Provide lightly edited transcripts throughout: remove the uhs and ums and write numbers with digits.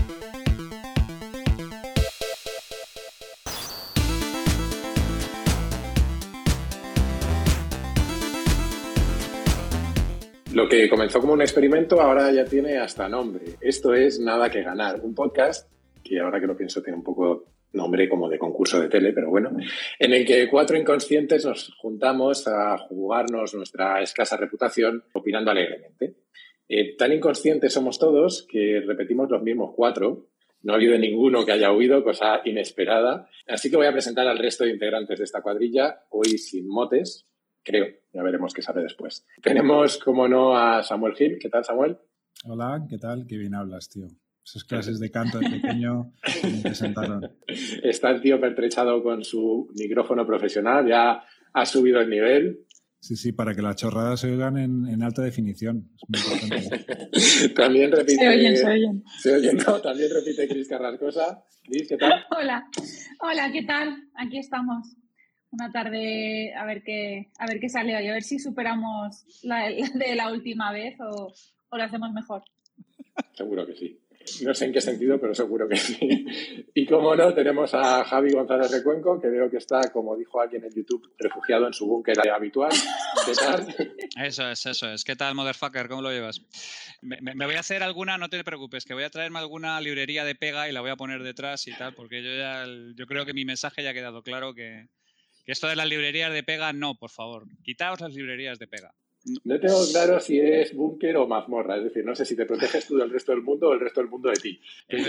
Lo que comenzó como un experimento ahora ya tiene hasta nombre. Esto es Nada que Ganar, un podcast que ahora que lo pienso tiene un poco nombre como de concurso de tele, pero bueno, en el que 4 inconscientes nos juntamos a jugarnos nuestra escasa reputación opinando alegremente. Tan inconscientes somos todos que repetimos los mismos 4. No ha habido ninguno que haya huido, cosa inesperada. Así que voy a presentar al resto de integrantes de esta cuadrilla, hoy sin motes. Creo, ya veremos qué sale después. Tenemos, como no, a Samuel Gil. ¿Qué tal, Samuel? Hola, ¿qué tal? Qué bien hablas, tío. Esas clases de canto de pequeño me sentaron. Está el tío pertrechado con su micrófono profesional, ya ha subido el nivel. Sí, para que las chorradas se oigan en alta definición. Es muy importante. También repite... Se oyen. Se oyen, ¿no? También repite Cris Carrascosa. Cris, ¿qué tal? Hola, ¿qué tal? Aquí estamos. Una tarde a ver qué sale hoy, a ver si superamos la de la última vez o lo hacemos mejor. Seguro que sí. No sé en qué sentido, pero seguro que sí. Y como no, tenemos a Javi González Recuenco, que veo que está, como dijo alguien en YouTube, refugiado en su búnker habitual. ¿Qué tal? Eso es. ¿Qué tal, motherfucker? ¿Cómo lo llevas? Me voy a hacer alguna, no te preocupes, que voy a traerme alguna librería de pega y la voy a poner detrás y tal, porque yo creo que mi mensaje ya ha quedado claro que esto de las librerías de pega, no, por favor. Quitaos las librerías de pega. No tengo claro si es búnker o mazmorra. Es decir, no sé si te proteges tú del resto del mundo o el resto del mundo de ti. Pero...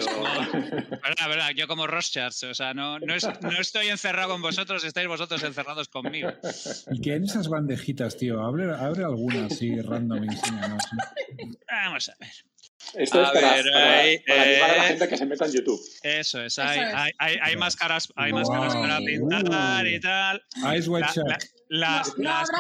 verdad, yo como Rorschach, o sea, no estoy encerrado con vosotros, estáis vosotros encerrados conmigo. ¿Y qué en esas bandejitas, tío? Abre alguna así random y enséñanos. Vamos a ver. Esto es para animar a la gente que se meta en YouTube. Eso es. Hay máscaras para pintar y tal. Ice White Shark. Las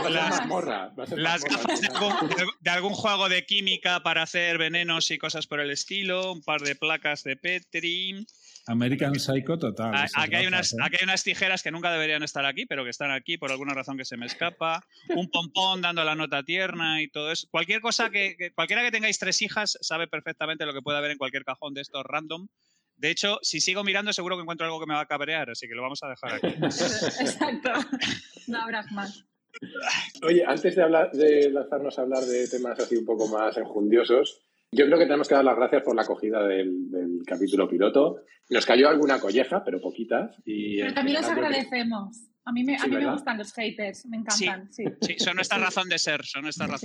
gafas de algún juego de química para hacer venenos y cosas por el estilo, un par de placas de Petri. American Psycho total. Aquí hay unas tijeras que nunca deberían estar aquí, pero que están aquí por alguna razón que se me escapa. Un pompón dando la nota tierna y todo eso. Cualquier cosa cualquiera que tengáis 3 hijas sabe perfectamente lo que puede haber en cualquier cajón de estos random. De hecho, si sigo mirando seguro que encuentro algo que me va a cabrear, así que lo vamos a dejar aquí. Exacto. No habrás más. Oye, antes de lanzarnos a hablar de temas así un poco más enjundiosos, yo creo que tenemos que dar las gracias por la acogida del capítulo piloto. Nos cayó alguna colleja, pero poquitas. Pero también los agradecemos. A mí me gustan los haters, me encantan. Sí, son nuestra razón de ser. Sí.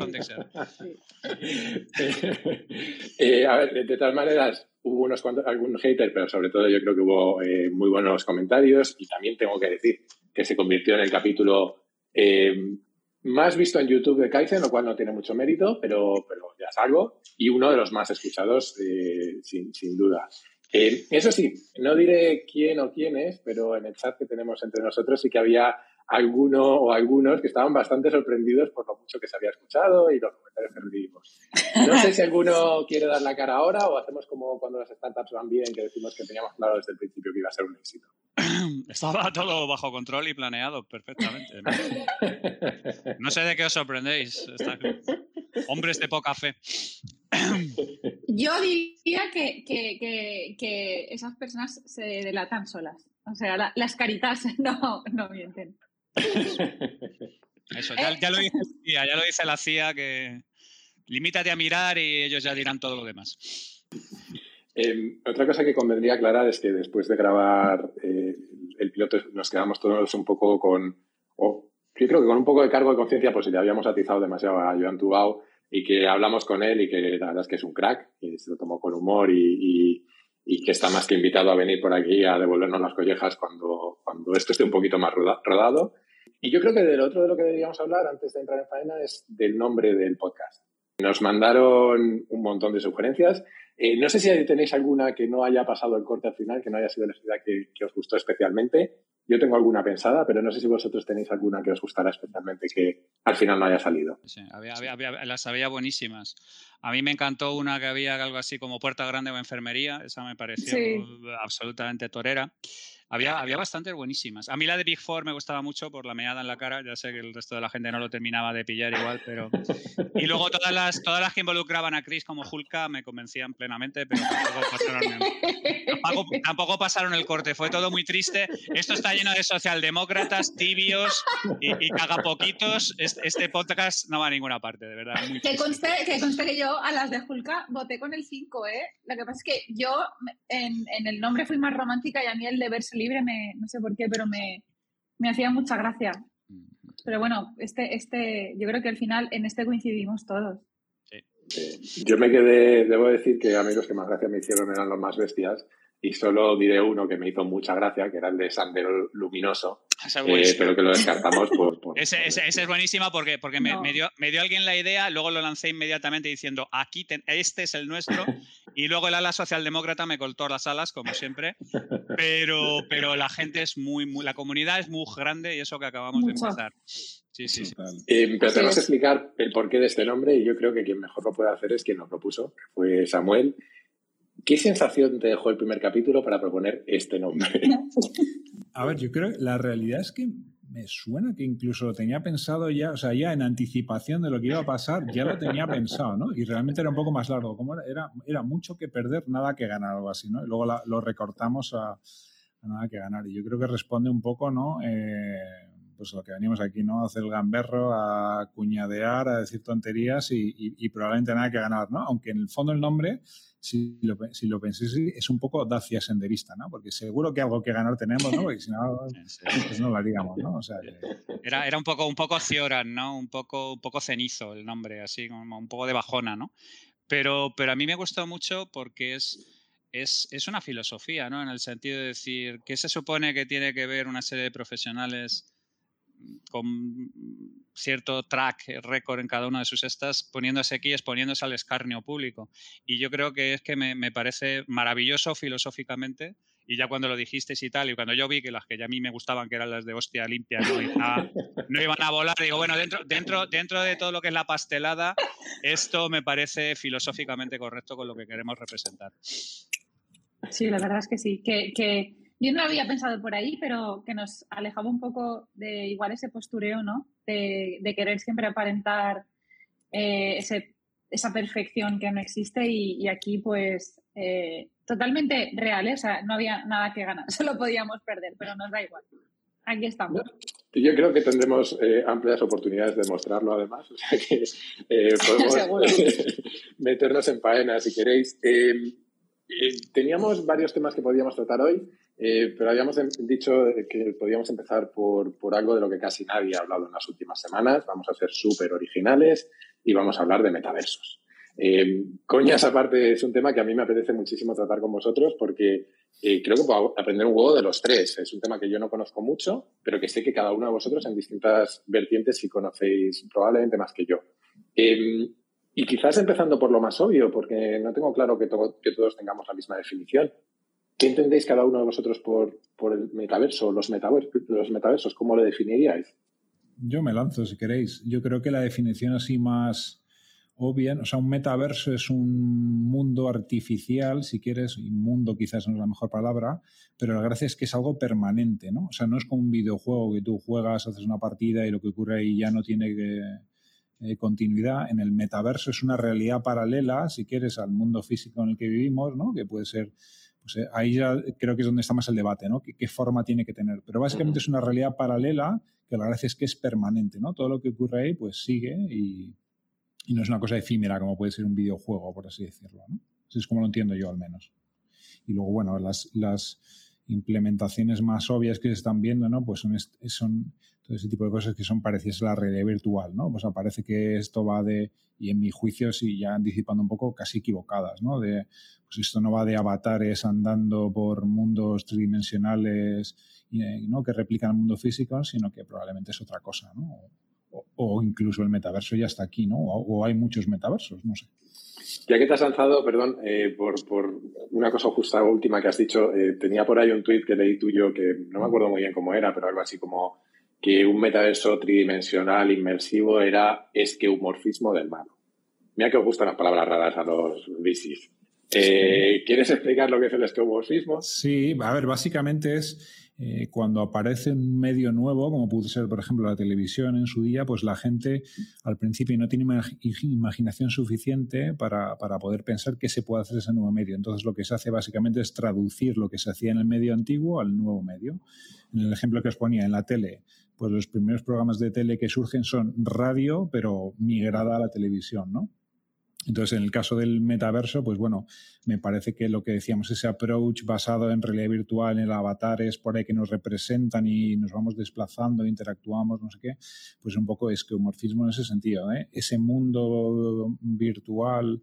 A ver, de todas maneras, hubo algún hater, pero sobre todo yo creo que hubo muy buenos comentarios y también tengo que decir que se convirtió en el capítulo más visto en YouTube de Kaizen, lo cual no tiene mucho mérito, pero ya es algo, y uno de los más escuchados sin duda. Eso sí, no diré quién o quiénes, pero en el chat que tenemos entre nosotros sí que había alguno o algunos que estaban bastante sorprendidos por lo mucho que se había escuchado y los comentarios que recibimos. No sé si alguno quiere dar la cara ahora o hacemos como cuando las startups van bien, que decimos que teníamos claro desde el principio que iba a ser un éxito. Estaba todo bajo control y planeado perfectamente, ¿no? No sé de qué os sorprendéis. Hombres de poca fe. Yo diría que esas personas se delatan solas. O sea, las caritas no mienten. Eso, ya lo dice la CIA, que limítate a mirar y ellos ya dirán todo lo demás. Otra cosa que convendría aclarar es que después de grabar el piloto nos quedamos todos un poco yo creo que con un poco de cargo de conciencia, pues si le habíamos atizado demasiado a Joan Tubau y que hablamos con él y que la verdad es que es un crack y se lo tomó con humor y que está más que invitado a venir por aquí a devolvernos las collejas cuando esto esté un poquito más rodado. Y yo creo que del otro de lo que deberíamos hablar antes de entrar en faena es del nombre del podcast. Nos mandaron un montón de sugerencias. No sé si tenéis alguna que no haya pasado el corte al final, que no haya sido elegida que os gustó especialmente. Yo tengo alguna pensada, pero no sé si vosotros tenéis alguna que os gustara especialmente que al final no haya salido. Sí, las había buenísimas. A mí me encantó una que había algo así como Puerta Grande o Enfermería. Esa me pareció absolutamente torera. Había bastantes buenísimas. A mí la de Big Four me gustaba mucho por la meada en la cara. Ya sé que el resto de la gente no lo terminaba de pillar igual, pero... Y luego todas las que involucraban a Chris como Hulka me convencían plenamente, pero tampoco pasaron Tampoco pasaron el corte, fue todo muy triste. Esto está lleno de socialdemócratas, tibios y cagapoquitos. Este podcast no va a ninguna parte, de verdad. Que conste que yo a las de Julka voté con el 5, ¿eh? Lo que pasa es que yo en el nombre fui más romántica y a mí el de verso libre, no sé por qué, pero me hacía mucha gracia. Pero bueno, yo creo que al final en este coincidimos todos. Yo me quedé, debo decir que a mí los que más gracia me hicieron eran los más bestias y solo diré uno que me hizo mucha gracia, que era el de Sendero Luminoso, pero que lo descartamos por ese es buenísimo porque No. me dio alguien la idea, luego lo lancé inmediatamente diciendo este es el nuestro, y luego el ala socialdemócrata me cortó las alas, como siempre, pero la gente es la comunidad es muy grande y eso que acabamos de empezar. Sí. Pero tenemos que explicar el porqué de este nombre y yo creo que quien mejor lo puede hacer es quien nos propuso, que fue Samuel. ¿Qué sensación te dejó el primer capítulo para proponer este nombre? A ver, yo creo que la realidad es que me suena que incluso lo tenía pensado ya, o sea, ya en anticipación de lo que iba a pasar, ya lo tenía pensado, ¿no? Y realmente era un poco más largo. Como era mucho que perder, nada que ganar, algo así, ¿no? Y luego lo recortamos a nada que ganar. Y yo creo que responde un poco, ¿no? Pues lo que venimos aquí, ¿no? A hacer el gamberro, a cuñadear, a decir tonterías y probablemente nada que ganar, ¿no? Aunque en el fondo el nombre, si lo penséis, es un poco Dacia senderista, ¿no? Porque seguro que algo que ganar tenemos, ¿no? Porque si no, pues no lo haríamos, ¿no? O sea, era un poco Cioran, ¿no? Un poco cenizo el nombre, así como un poco de bajona, ¿no? Pero a mí me gustó mucho porque es una filosofía, ¿no? En el sentido de decir, ¿qué se supone que tiene que ver una serie de profesionales con cierto track récord en cada una de sus estas, poniéndose aquí, exponiéndose al escarnio público? Y yo creo que es que me parece maravilloso filosóficamente, y ya cuando lo dijisteis y tal, y cuando yo vi que las que ya a mí me gustaban, que eran las de hostia limpia, no iban a volar, digo, bueno, dentro de todo lo que es la pastelada, esto me parece filosóficamente correcto con lo que queremos representar. Sí, la verdad es que sí, que yo no lo había pensado por ahí, pero que nos alejaba un poco de igual ese postureo, ¿no? De querer siempre aparentar esa perfección que no existe y aquí pues totalmente real, ¿eh? O sea, no había nada que ganar, solo podíamos perder, pero nos da igual. Aquí estamos. Yo creo que tendremos amplias oportunidades de mostrarlo además, o sea que podemos meternos en faena si queréis. Teníamos varios temas que podíamos tratar hoy, pero habíamos dicho que podíamos empezar por algo de lo que casi nadie ha hablado en las últimas semanas. Vamos a ser súper originales y vamos a hablar de metaversos. Coñas aparte, es un tema que a mí me apetece muchísimo tratar con vosotros porque creo que puedo aprender un huevo de los tres. Es un tema que yo no conozco mucho, pero que sé que cada uno de vosotros en distintas vertientes sí conocéis probablemente más que yo. Y quizás empezando por lo más obvio, porque no tengo claro que todos tengamos la misma definición. ¿Qué entendéis cada uno de vosotros por el metaverso, los metaversos? ¿Cómo lo definiríais? Yo me lanzo, si queréis. Yo creo que la definición así más obvia, o sea, un metaverso es un mundo artificial, si quieres, y mundo quizás no es la mejor palabra, pero la gracia es que es algo permanente, ¿no? O sea, no es como un videojuego que tú juegas, haces una partida y lo que ocurre ahí ya no tiene continuidad. En el metaverso es una realidad paralela, si quieres, al mundo físico en el que vivimos, ¿no? Que puede ser, pues ahí ya creo que es donde está más el debate, ¿no? ¿Qué forma tiene que tener? Pero básicamente es una realidad paralela que la gracia es que es permanente, ¿no? Todo lo que ocurre ahí pues sigue y no es una cosa efímera como puede ser un videojuego, por así decirlo, ¿no? Así es como lo entiendo yo al menos. Y luego, bueno, las implementaciones más obvias que se están viendo, ¿no? Pues son todo ese tipo de cosas que son parecidas a la realidad virtual, ¿no? Pues parece que esto va y en mi juicio, sí, ya anticipando un poco, casi equivocadas, ¿no? Pues esto no va de avatares andando por mundos tridimensionales, ¿no? Que replican el mundo físico, sino que probablemente es otra cosa, ¿no? O incluso el metaverso ya está aquí, ¿no? O hay muchos metaversos, no sé. Ya que te has lanzado, perdón, por una cosa justa última que has dicho, tenía por ahí un tuit que leí tuyo que no me acuerdo muy bien cómo era, pero algo así como que un metaverso tridimensional inmersivo era esqueumorfismo del malo. Mira que os gustan las palabras raras a los VCs. ¿Quieres explicar lo que es el skeuomorfismo? Sí, a ver, básicamente es cuando aparece un medio nuevo, como puede ser, por ejemplo, la televisión en su día, pues la gente al principio no tiene imaginación suficiente para poder pensar qué se puede hacer ese nuevo medio. Entonces, lo que se hace básicamente es traducir lo que se hacía en el medio antiguo al nuevo medio. En el ejemplo que os ponía en la tele, pues los primeros programas de tele que surgen son radio, pero migrada a la televisión, ¿no? Entonces, en el caso del metaverso, pues bueno, me parece que lo que decíamos, ese approach basado en realidad virtual, en avatares por ahí que nos representan y nos vamos desplazando, interactuamos, no sé qué, pues un poco es skeuomorfismo en ese sentido, ¿eh? Ese mundo virtual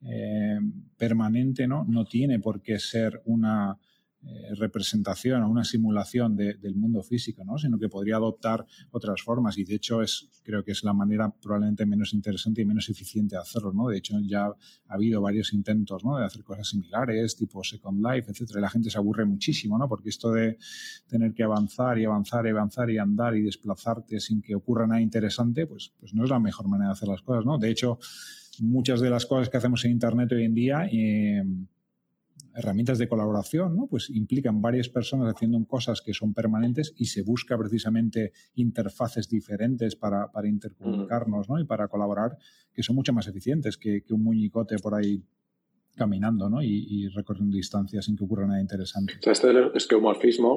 permanente, ¿no? No tiene por qué ser una representación o una simulación del mundo físico, ¿no? Sino que podría adoptar otras formas y de hecho creo que es la manera probablemente menos interesante y menos eficiente de hacerlo, ¿no? De hecho ya ha habido varios intentos, ¿no? De hacer cosas similares, tipo Second Life, etcétera, y la gente se aburre muchísimo, ¿no? Porque esto de tener que avanzar y avanzar y avanzar y andar y desplazarte sin que ocurra nada interesante, pues no es la mejor manera de hacer las cosas, ¿no? De hecho, muchas de las cosas que hacemos en Internet hoy en día herramientas de colaboración, ¿no? Pues implican varias personas haciendo cosas que son permanentes y se busca precisamente interfaces diferentes para intercomunicarnos, ¿no? Y para colaborar, que son mucho más eficientes que un muñecote por ahí caminando, ¿no? Y recorriendo distancias sin que ocurra nada interesante. O sea, esto del esqueumorfismo,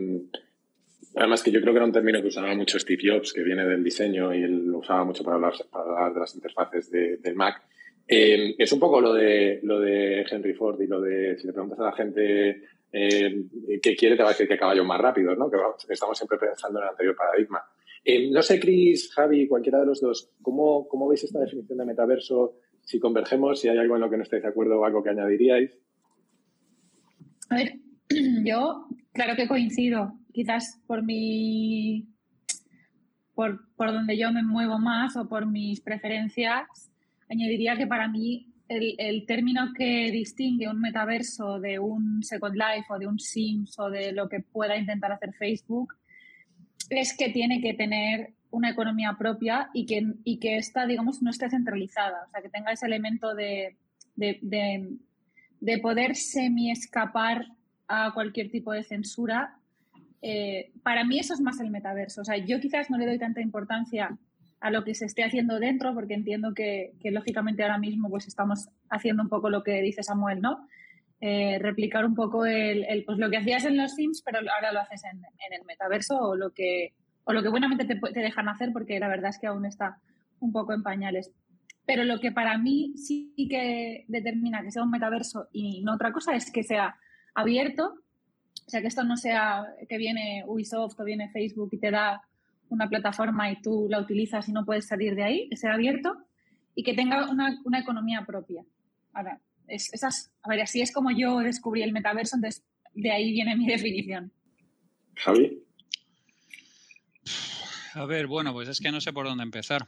además que yo creo que era un término que usaba mucho Steve Jobs, que viene del diseño y él lo usaba mucho para hablar de las interfaces del Mac. Es un poco lo de Henry Ford y lo de, si le preguntas a la gente qué quiere, te va a decir que caballos más rápidos, ¿no? Que estamos siempre pensando en el anterior paradigma. No sé, Chris, Javi, cualquiera de los dos, ¿cómo veis esta definición de metaverso? Si convergemos, si hay algo en lo que no estáis de acuerdo o algo que añadiríais. A ver, yo claro que coincido, quizás por donde yo me muevo más o por mis preferencias. Añadiría que para mí el término que distingue un metaverso de un Second Life o de un Sims o de lo que pueda intentar hacer Facebook es que tiene que tener una economía propia y que esta, digamos, no esté centralizada. O sea, que tenga ese elemento de poder semi-escapar a cualquier tipo de censura. Para mí eso es más el metaverso. O sea, yo quizás no le doy tanta importancia a lo que se esté haciendo dentro, porque entiendo que lógicamente ahora mismo pues estamos haciendo un poco lo que dice Samuel, ¿no? Replicar un poco pues lo que hacías en los Sims, pero ahora lo haces en el metaverso o lo que buenamente te dejan hacer, porque la verdad es que aún está un poco en pañales. Pero lo que para mí sí que determina que sea un metaverso y no otra cosa es que sea abierto. O sea, que esto no sea que viene Ubisoft o viene Facebook y te da una plataforma y tú la utilizas y no puedes salir de ahí, que sea abierto y que tenga una economía propia. Ahora, a ver, así es como yo descubrí el metaverso, entonces de ahí viene mi definición. Javi. A ver, bueno, pues es que no sé por dónde empezar.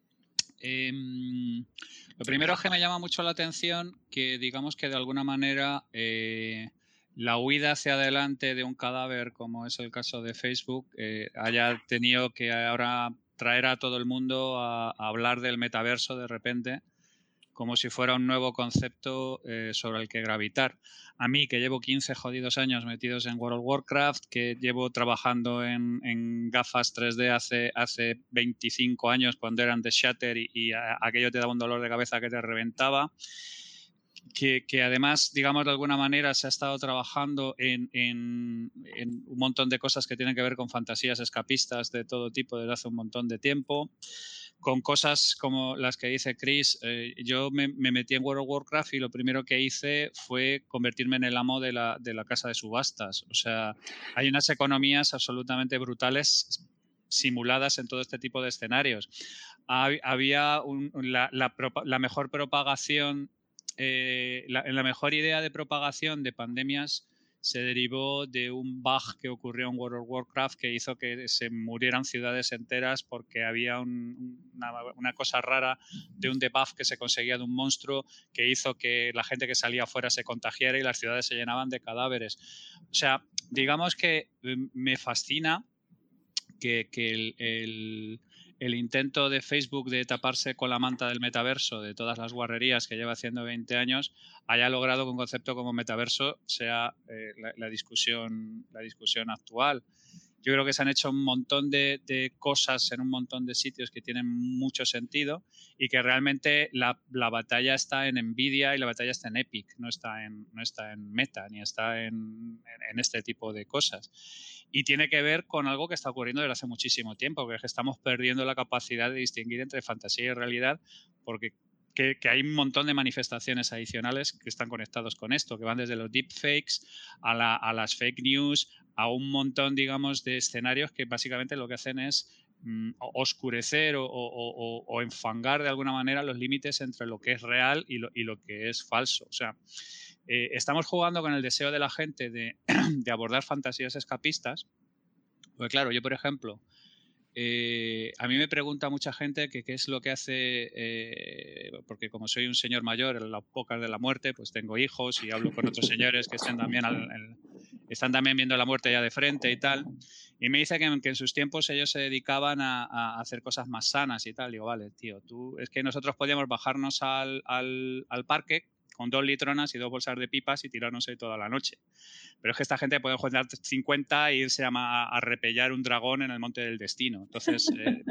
Lo primero es que me llama mucho la atención que digamos que de alguna manera la huida hacia adelante de un cadáver, como es el caso de Facebook, haya tenido que ahora traer a todo el mundo a hablar del metaverso de repente, como si fuera un nuevo concepto sobre el que gravitar. A mí, que llevo 15 jodidos años metidos en World of Warcraft, que llevo trabajando en gafas 3D hace 25 años cuando eran de Shatter y aquello te daba un dolor de cabeza que te reventaba, que además, digamos, de alguna manera se ha estado trabajando en un montón de cosas que tienen que ver con fantasías escapistas de todo tipo desde hace un montón de tiempo, con cosas como las que dice Chris. Yo me metí en World of Warcraft y lo primero que hice fue convertirme en el amo de la casa de subastas. O sea, hay unas economías absolutamente brutales simuladas en todo este tipo de escenarios. Había la mejor propagación, la mejor idea de propagación de pandemias se derivó de un bug que ocurrió en World of Warcraft que hizo que se murieran ciudades enteras porque había una cosa rara de un debuff que se conseguía de un monstruo que hizo que la gente que salía afuera se contagiara y las ciudades se llenaban de cadáveres. O sea, digamos que me fascina que el intento de Facebook de taparse con la manta del metaverso, de todas las guarrerías que lleva haciendo 20 años, haya logrado que un concepto como metaverso sea la discusión actual. Yo creo que se han hecho un montón de cosas en un montón de sitios que tienen mucho sentido y que realmente la batalla está en Nvidia y la batalla está en Epic, no está en Meta ni está en este tipo de cosas. Y tiene que ver con algo que está ocurriendo desde hace muchísimo tiempo, que es que estamos perdiendo la capacidad de distinguir entre fantasía y realidad, porque que hay un montón de manifestaciones adicionales que están conectados con esto, que van desde los deepfakes a las fake news, a un montón, digamos, de escenarios que básicamente lo que hacen es oscurecer o enfangar de alguna manera los límites entre lo que es real y lo que es falso. O sea, estamos jugando con el deseo de la gente de abordar fantasías escapistas. Porque claro, yo por ejemplo, a mí me pregunta mucha gente que qué es lo que hace, porque como soy un señor mayor, en las pocas de la muerte, pues tengo hijos y hablo con otros señores que están también viendo la muerte ya de frente y tal, y me dice que en sus tiempos ellos se dedicaban a hacer cosas más sanas y tal. Digo, vale, tío, es que nosotros podíamos bajarnos al parque con 2 litronas y 2 bolsas de pipas y tirarnos ahí toda la noche. Pero es que esta gente puede juntar 50 e irse a repellar un dragón en el Monte del Destino. Entonces,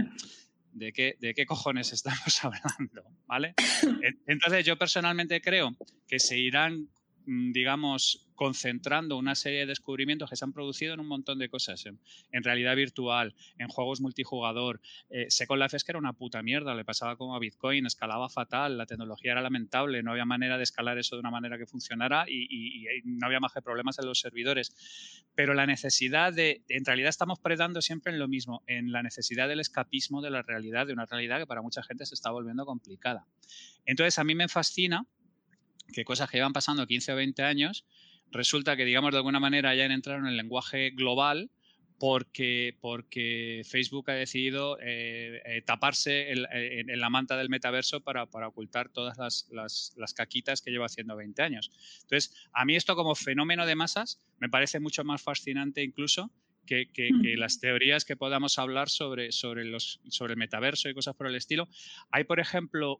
¿de qué cojones estamos hablando? ¿Vale? Entonces, yo personalmente creo que se irán, digamos, concentrando una serie de descubrimientos que se han producido en un montón de cosas, en realidad virtual, en juegos multijugador. Second Life es que era una puta mierda, le pasaba como a Bitcoin, escalaba fatal, la tecnología era lamentable, no había manera de escalar eso de una manera que funcionara y no había más que problemas en los servidores. Pero la necesidad en realidad estamos predando siempre en lo mismo, en la necesidad del escapismo de la realidad, de una realidad que para mucha gente se está volviendo complicada. Entonces, a mí me fascina que cosas que llevan pasando 15 o 20 años, resulta que, digamos, de alguna manera hayan entrado en el lenguaje global porque Facebook ha decidido taparse en la manta del metaverso para ocultar todas las caquitas que lleva haciendo 20 años. Entonces, a mí esto como fenómeno de masas me parece mucho más fascinante incluso que las teorías que podamos hablar sobre el metaverso y cosas por el estilo. Hay, por ejemplo,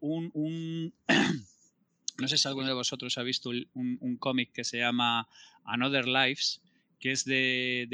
no sé si alguno de vosotros ha visto un cómic que se llama Another Lives, que es del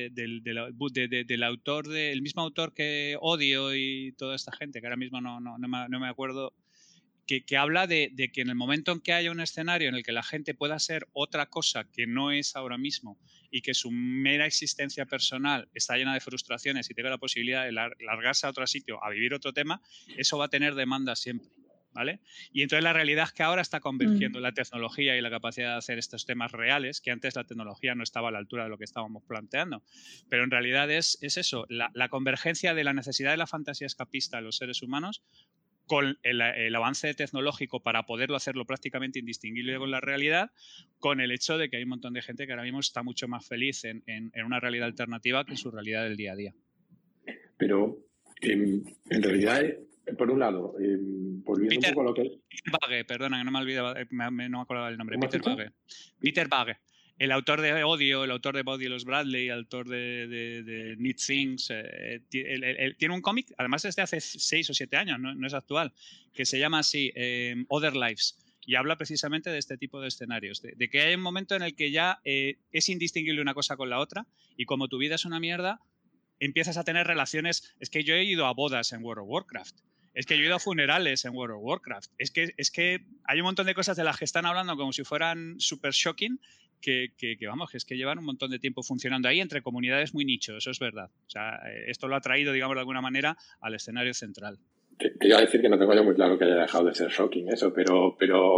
autor, el mismo autor que Odio y toda esta gente, que ahora mismo no me acuerdo, que habla de que en el momento en que haya un escenario en el que la gente pueda ser otra cosa que no es ahora mismo y que su mera existencia personal está llena de frustraciones y tenga la posibilidad de largarse a otro sitio a vivir otro tema, eso va a tener demanda siempre. ¿Vale? Y entonces la realidad es que ahora está convergiendo la tecnología y la capacidad de hacer estos temas reales, que antes la tecnología no estaba a la altura de lo que estábamos planteando. Pero en realidad es eso, la convergencia de la necesidad de la fantasía escapista de los seres humanos con el avance tecnológico para poderlo hacerlo prácticamente indistinguible con la realidad, con el hecho de que hay un montón de gente que ahora mismo está mucho más feliz en una realidad alternativa que en su realidad del día a día. Pero en realidad, por un lado, volviendo un poco a lo que... Peter Bagge, perdona, que no me olvidaba, no me acordaba del nombre. Peter Bagge. El autor de Odio, el autor de Body Los Bradley, el autor de Need Things, tiene un cómic, además desde hace 6 o 7 años, no es actual, que se llama así, Other Lives, y habla precisamente de este tipo de escenarios, de que hay un momento en el que ya es indistinguible una cosa con la otra, y como tu vida es una mierda, empiezas a tener relaciones. Es que yo he ido a bodas en World of Warcraft. Es que yo he ido a funerales en World of Warcraft. Es que hay un montón de cosas de las que están hablando como si fueran super shocking que vamos, que es que llevan un montón de tiempo funcionando ahí entre comunidades muy nicho, eso es verdad. O sea, esto lo ha traído, digamos, de alguna manera al escenario central. Te iba a decir que no tengo yo muy claro que haya dejado de ser shocking eso, pero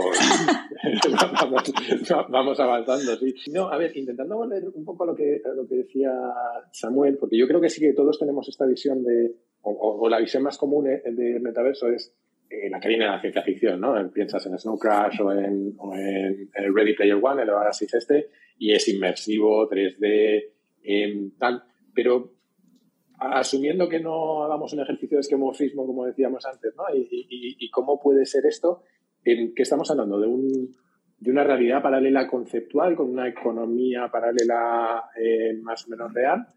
vamos avanzando, sí. No, a ver, intentando volver un poco a lo que decía Samuel, porque yo creo que sí que todos tenemos esta visión o la visión más común de metaverso es la que viene de la ciencia ficción, ¿no? Piensas en Snow Crash o en Ready Player One, el Oasis y es inmersivo, 3D, tal, pero asumiendo que no hagamos un ejercicio de esquemorfismo, como decíamos antes, ¿no? Y cómo puede ser esto, que estamos hablando de una realidad paralela conceptual, con una economía paralela más o menos real,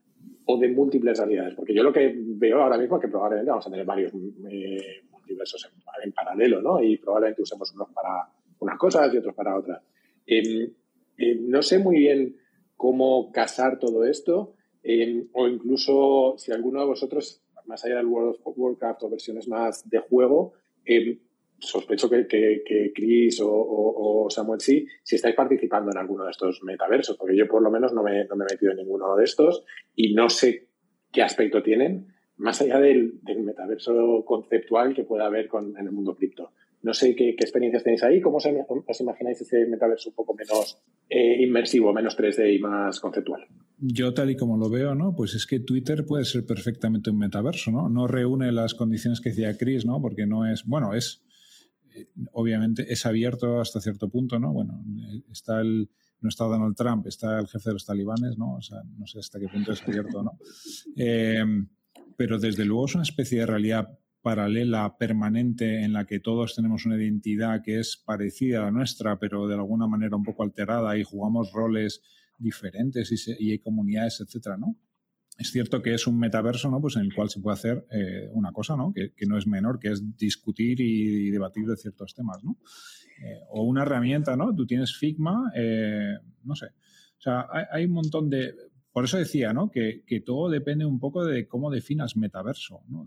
o de múltiples realidades? Porque yo lo que veo ahora mismo es que probablemente vamos a tener varios multiversos en paralelo, ¿no? Y probablemente usemos unos para unas cosas y otros para otras. No sé muy bien cómo casar todo esto, o incluso si alguno de vosotros, más allá del World of Warcraft o versiones más de juego, sospecho que Chris o Samuel sí, si estáis participando en alguno de estos metaversos, porque yo por lo menos no me he metido en ninguno de estos y no sé qué aspecto tienen, más allá del metaverso conceptual que pueda haber en el mundo cripto. No sé qué experiencias tenéis ahí, cómo os imagináis ese metaverso un poco menos inmersivo, menos 3D y más conceptual. Yo tal y como lo veo, ¿no? Pues es que Twitter puede ser perfectamente un metaverso, ¿no? No reúne las condiciones que decía Chris, ¿no? Porque no es, bueno, obviamente es abierto hasta cierto punto, ¿no? Bueno, no está Donald Trump, está el jefe de los talibanes, ¿no? O sea, no sé hasta qué punto es abierto, ¿no? Pero desde luego es una especie de realidad paralela, permanente, en la que todos tenemos una identidad que es parecida a la nuestra, pero de alguna manera un poco alterada y jugamos roles diferentes y hay comunidades, etcétera, ¿no? Es cierto que es un metaverso, ¿no? Pues en el cual se puede hacer una cosa, ¿no? Que no es menor, que es discutir y debatir de ciertos temas, ¿no? O una herramienta, ¿no? Tú tienes Figma, no sé. O sea, hay un montón de... Por eso decía, ¿no? Que todo depende un poco de cómo definas metaverso, ¿no?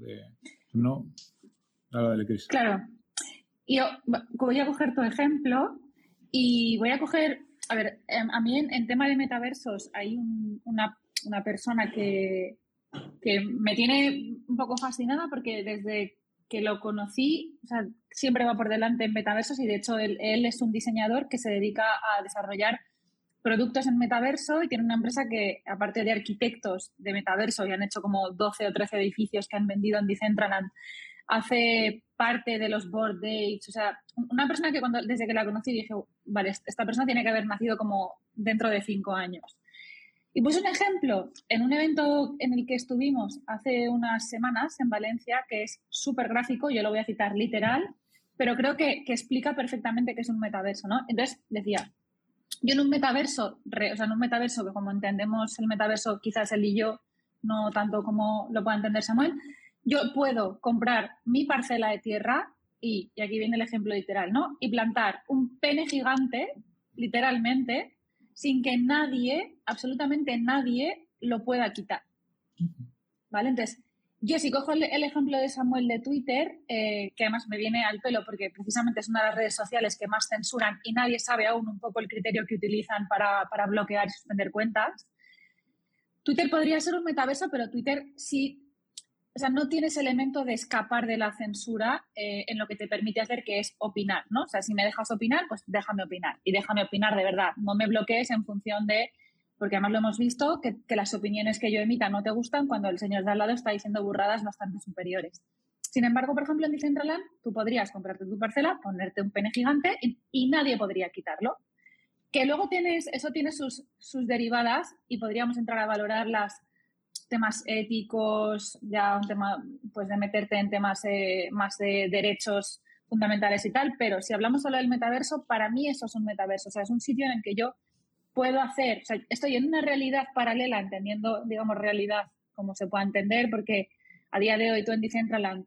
Dale, Cris. Claro. Yo voy a coger tu ejemplo y voy a coger... A ver, a mí en tema de metaversos hay una persona que me tiene un poco fascinada porque desde que lo conocí, o sea, siempre va por delante en metaversos y de hecho él es un diseñador que se dedica a desarrollar productos en metaverso y tiene una empresa que, aparte de arquitectos de metaverso, y han hecho como 12 o 13 edificios que han vendido en Decentraland, hace parte de los board dates. O sea, una persona que desde que la conocí dije, vale, esta persona tiene que haber nacido como dentro de 5 años. Y puse un ejemplo en un evento en el que estuvimos hace unas semanas en Valencia, que es súper gráfico, yo lo voy a citar literal, pero creo que explica perfectamente qué es un metaverso, ¿no? Entonces decía, yo en un metaverso, que como entendemos el metaverso, quizás él y yo, no tanto como lo pueda entender Samuel, yo puedo comprar mi parcela de tierra y aquí viene el ejemplo literal, ¿no? Y plantar un pene gigante, literalmente, sin que nadie, absolutamente nadie, lo pueda quitar. ¿Vale? Entonces, yo si cojo el ejemplo de Samuel de Twitter, que además me viene al pelo porque precisamente es una de las redes sociales que más censuran y nadie sabe aún un poco el criterio que utilizan para bloquear y suspender cuentas. Twitter podría ser un metaverso, pero Twitter sí... O sea, no tienes elemento de escapar de la censura en lo que te permite hacer, que es opinar, ¿no? O sea, si me dejas opinar, pues déjame opinar. Y déjame opinar de verdad. No me bloquees en función de... Porque además lo hemos visto, que las opiniones que yo emita no te gustan cuando el señor de al lado está diciendo burradas bastante superiores. Sin embargo, por ejemplo, en Decentraland, tú podrías comprarte tu parcela, ponerte un pene gigante y nadie podría quitarlo. Que luego eso tiene sus derivadas y podríamos entrar a valorarlas, temas éticos, ya un tema pues de meterte en temas más de derechos fundamentales y tal, pero si hablamos solo del metaverso, para mí eso es un metaverso, o sea, es un sitio en el que yo puedo hacer, o sea, estoy en una realidad paralela, entendiendo, digamos, realidad como se pueda entender, porque a día de hoy tú en Decentraland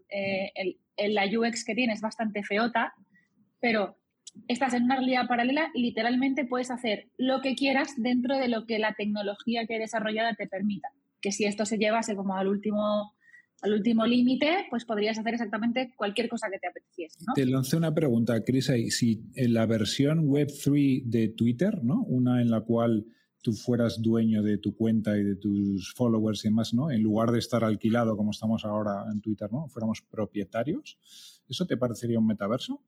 la UX que tienes es bastante feota, pero estás en una realidad paralela y literalmente puedes hacer lo que quieras dentro de lo que la tecnología que he desarrollado te permita. Que si esto se llevase como al último límite, pues podrías hacer exactamente cualquier cosa que te apeteciese, ¿no? Te lancé una pregunta, Chris, ahí. Si en la versión Web3 de Twitter, ¿no? Una en la cual tú fueras dueño de tu cuenta y de tus followers y demás, ¿no? En lugar de estar alquilado como estamos ahora en Twitter, ¿no? Fuéramos propietarios, ¿eso te parecería un metaverso?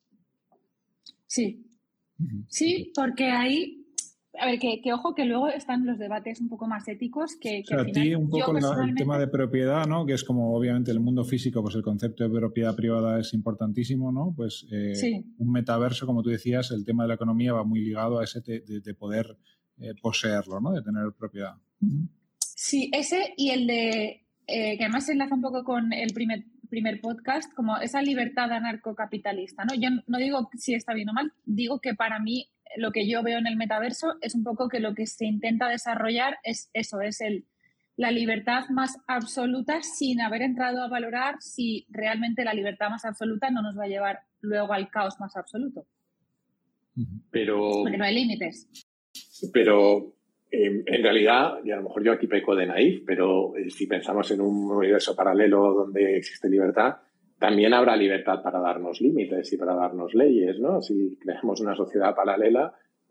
Sí. Sí, porque ahí... A ver, que ojo, que luego están los debates un poco más éticos que o sea, al final, a ti un poco el tema de propiedad, ¿no? Que es como obviamente el mundo físico, pues el concepto de propiedad privada es importantísimo, ¿no? Pues sí. Un metaverso, como tú decías, el tema de la economía va muy ligado a ese de poder poseerlo, ¿no? De tener propiedad. Sí, ese y el de, que además se enlaza un poco con el primer podcast, como esa libertad anarcocapitalista, ¿no? Yo no digo si está bien o mal, digo que para mí lo que yo veo en el metaverso es un poco que lo que se intenta desarrollar es eso, es el la libertad más absoluta sin haber entrado a valorar si realmente la libertad más absoluta no nos va a llevar luego al caos más absoluto. Pero, porque no hay límites. Pero en realidad, y a lo mejor yo aquí peco de naif, pero si pensamos en un universo paralelo donde existe libertad, también habrá libertad para darnos límites y para darnos leyes, ¿no? Si creamos una sociedad paralela,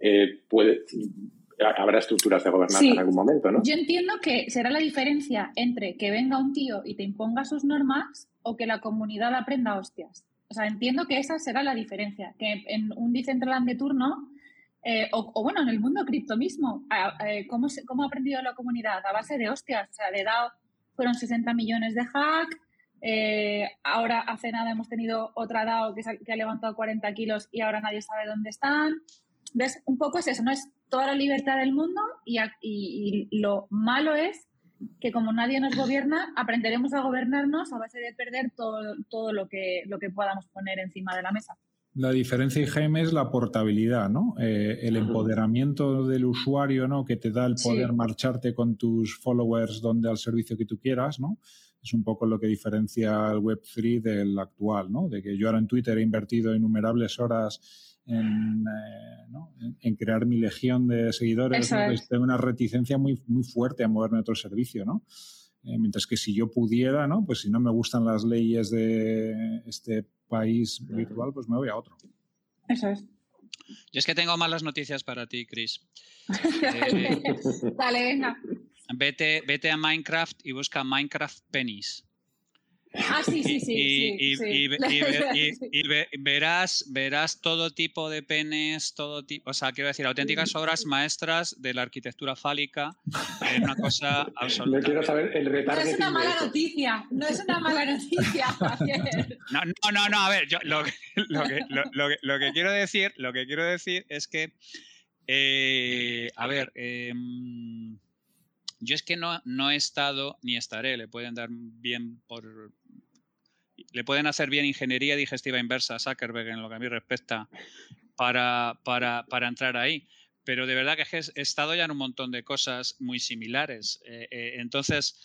habrá estructuras de gobernanza en algún momento, ¿no? Yo entiendo que será la diferencia entre que venga un tío y te imponga sus normas o que la comunidad aprenda hostias. O sea, entiendo que esa será la diferencia. Que en un Decentraland de turno, o bueno, en el mundo cripto mismo, ¿cómo ha aprendido la comunidad? A base de hostias. O sea, de DAO fueron 60 millones de hack. Ahora, hace nada, hemos tenido otra DAO que ha levantado 40 kilos y ahora nadie sabe dónde están. ¿Ves? Un poco es eso, no es toda la libertad del mundo y lo malo es que como nadie nos gobierna, aprenderemos a gobernarnos a base de perder todo lo que podamos poner encima de la mesa. La diferencia, IGM, es la portabilidad, ¿no? El empoderamiento del usuario, ¿no? Que te da el poder marcharte con tus followers al servicio que tú quieras, ¿no? Es un poco lo que diferencia el Web3 del actual, ¿no? De que yo ahora en Twitter he invertido innumerables horas en crear mi legión de seguidores, ¿no? Pues tengo una reticencia muy, muy fuerte a moverme a otro servicio, ¿no? Mientras que si yo pudiera, ¿no? Pues si no me gustan las leyes de este país virtual, pues me voy a otro. Eso es. Yo es que tengo malas noticias para ti, Chris. Dale, venga. Vete a Minecraft y busca Minecraft Pennies. Sí. Y verás todo tipo de penes, o sea, quiero decir, auténticas obras maestras de la arquitectura fálica. Es una cosa absoluta. No quiero saber el retargeting. No es una mala noticia, no es una mala noticia, Javier. No, a ver, yo lo que quiero decir es que yo es que no he estado ni estaré, le pueden hacer bien ingeniería digestiva inversa a Zuckerberg en lo que a mí respecta para entrar ahí. Pero de verdad que he estado ya en un montón de cosas muy similares. Entonces,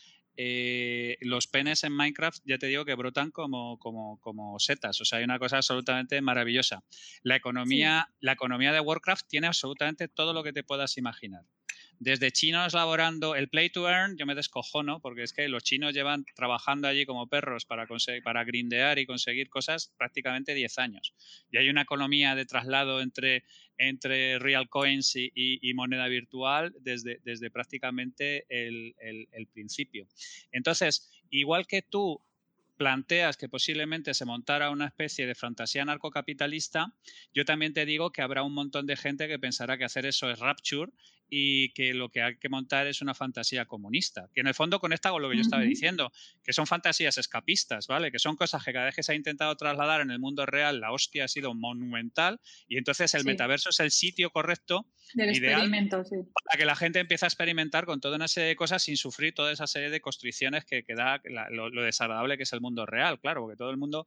los penes en Minecraft, ya te digo que brotan como setas. O sea, hay una cosa absolutamente maravillosa. La economía de Warcraft tiene absolutamente todo lo que te puedas imaginar. Desde chinos laborando el play to earn, yo me descojono porque es que los chinos llevan trabajando allí como perros para grindear y conseguir cosas prácticamente 10 años. Y hay una economía de traslado entre real coins y moneda virtual desde prácticamente el principio. Entonces, igual que tú planteas que posiblemente se montara una especie de fantasía narcocapitalista, yo también te digo que habrá un montón de gente que pensará que hacer eso es rapture y que lo que hay que montar es una fantasía comunista, que en el fondo conecta con lo que yo estaba diciendo, que son fantasías escapistas, ¿vale? Que son cosas que cada vez que se ha intentado trasladar en el mundo real, la hostia ha sido monumental y entonces el metaverso es el sitio correcto del ideal para que la gente empiece a experimentar con toda una serie de cosas sin sufrir toda esa serie de constricciones que da lo desagradable que es el mundo real, claro, porque todo el mundo...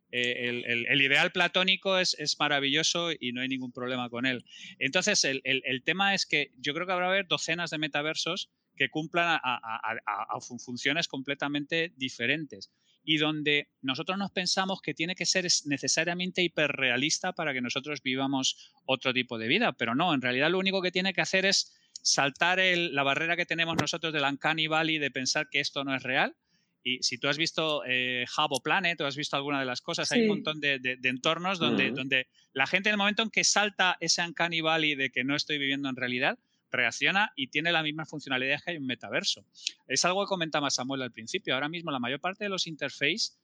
el ideal platónico es maravilloso y no hay ningún problema con él. Entonces, el tema es que yo creo que habrá docenas de metaversos que cumplan a funciones completamente diferentes y donde nosotros nos pensamos que tiene que ser necesariamente hiperrealista para que nosotros vivamos otro tipo de vida, pero no, en realidad lo único que tiene que hacer es saltar la barrera que tenemos nosotros del Uncanny Valley de pensar que esto no es real. Y si tú has visto Hub o Planet o has visto alguna de las cosas, hay un montón de entornos donde la gente en el momento en que salta ese Uncanny Valley de que no estoy viviendo en realidad, reacciona y tiene la misma funcionalidad que hay un metaverso. Es algo que comentaba Samuel al principio. Ahora mismo la mayor parte de los interfaces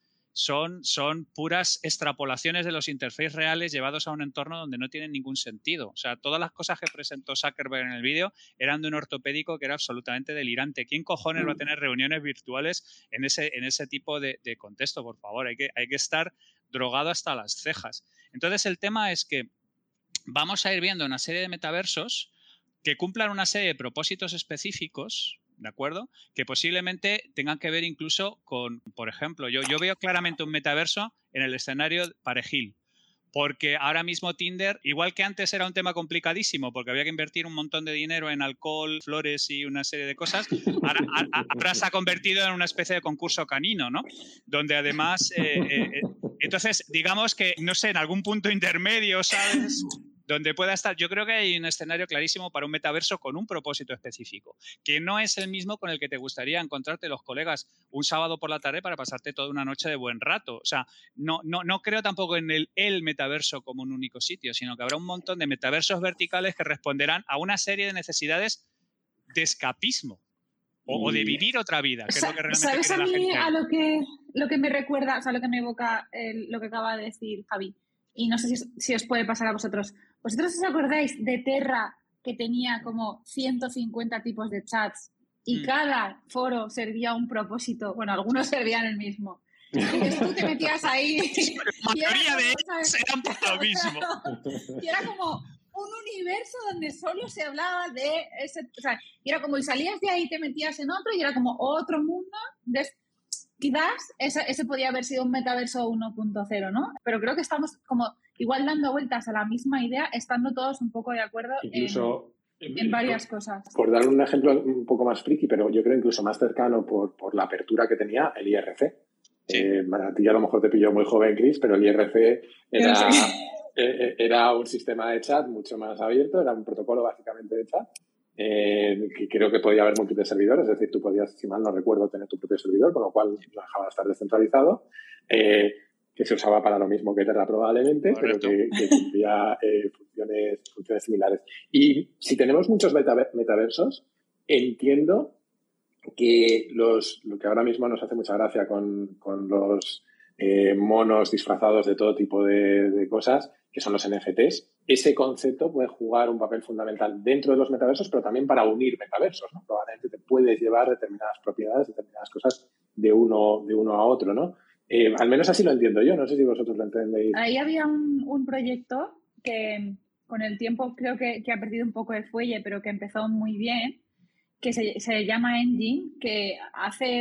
son puras extrapolaciones de los interfaces reales llevados a un entorno donde no tienen ningún sentido. O sea, todas las cosas que presentó Zuckerberg en el vídeo eran de un ortopédico que era absolutamente delirante. ¿Quién cojones va a tener reuniones virtuales en ese tipo de contexto? Por favor, hay que estar drogado hasta las cejas. Entonces, el tema es que vamos a ir viendo una serie de metaversos que cumplan una serie de propósitos específicos, ¿de acuerdo? Que posiblemente tengan que ver incluso con, por ejemplo, yo veo claramente un metaverso en el escenario perejil. Porque ahora mismo Tinder, igual que antes era un tema complicadísimo porque había que invertir un montón de dinero en alcohol, flores y una serie de cosas, ahora se ha convertido en una especie de concurso canino, ¿no? Donde además, entonces, digamos que, no sé, en algún punto intermedio, ¿sabes?, donde pueda estar. Yo creo que hay un escenario clarísimo para un metaverso con un propósito específico, que no es el mismo con el que te gustaría encontrarte los colegas un sábado por la tarde para pasarte toda una noche de buen rato. O sea, no creo tampoco en el metaverso como un único sitio, sino que habrá un montón de metaversos verticales que responderán a una serie de necesidades de escapismo o de vivir otra vida, que es lo que realmente ¿Sabes quiere a la mí gente. a lo que me recuerda, o sea, lo que me evoca lo que acaba de decir Javi? Y no sé si os puede pasar a vosotros. ¿Vosotros os acordáis de Terra, que tenía como 150 tipos de chats y cada foro servía un propósito? Bueno, algunos servían el mismo. Entonces tú te metías ahí La mayoría de ellos eran por lo mismo. Y era como un universo donde solo se hablaba de ese... O sea, y era como, y salías de ahí y te metías en otro y era como otro mundo. Quizás ese podía haber sido un metaverso 1.0, ¿no? Pero creo que estamos como igual dando vueltas a la misma idea, estando todos un poco de acuerdo incluso, en varias cosas. Por dar un ejemplo un poco más friki, pero yo creo incluso más cercano por la apertura que tenía el IRC. Sí. A ti a lo mejor te pilló muy joven, Chris, pero el IRC era un sistema de chat mucho más abierto, era un protocolo básicamente de chat. Que creo que podía haber múltiples servidores, es decir, tú podías, si mal no recuerdo, tener tu propio servidor, con lo cual lo dejaba de estar descentralizado, que se usaba para lo mismo que Terra probablemente, correcto, pero que cumplía funciones similares. Y si tenemos muchos metaversos, entiendo que lo que ahora mismo nos hace mucha gracia con los monos disfrazados de todo tipo de cosas, que son los NFTs, ese concepto puede jugar un papel fundamental dentro de los metaversos, pero también para unir metaversos, ¿no? Probablemente te puedes llevar determinadas propiedades, determinadas cosas de uno a otro, ¿no? Al menos así lo entiendo yo, no sé si vosotros lo entendéis. Ahí había un proyecto que con el tiempo creo que ha perdido un poco de fuelle, pero que empezó muy bien, que se llama Engine, que hace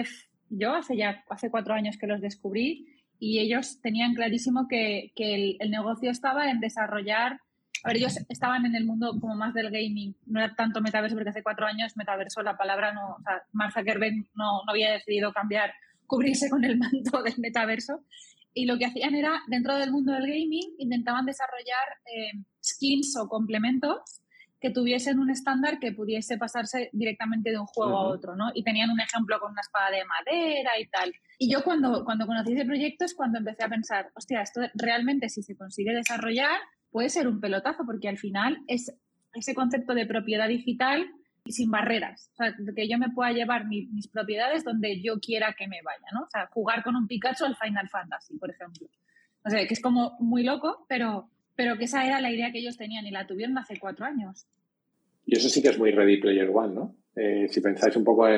4 años que los descubrí y ellos tenían clarísimo que el negocio estaba en desarrollar. A ver, ellos estaban en el mundo como más del gaming, no era tanto metaverso, porque hace 4 años metaverso, la palabra no, o sea, Mark Zuckerberg no había decidido cubrirse con el manto del metaverso. Y lo que hacían era, dentro del mundo del gaming, intentaban desarrollar skins o complementos que tuviesen un estándar que pudiese pasarse directamente de un juego a otro, ¿no? Y tenían un ejemplo con una espada de madera y tal. Y yo cuando conocí ese proyecto es cuando empecé a pensar, hostia, esto realmente si se consigue desarrollar puede ser un pelotazo, porque al final es ese concepto de propiedad digital sin barreras. O sea, que yo me pueda llevar mis propiedades donde yo quiera que me vaya, ¿no? O sea, jugar con un Pikachu al Final Fantasy, por ejemplo. O sea, que es como muy loco, pero que esa era la idea que ellos tenían y la tuvieron hace 4 años. Y eso sí que es muy Ready Player One, ¿no? Si pensáis un poco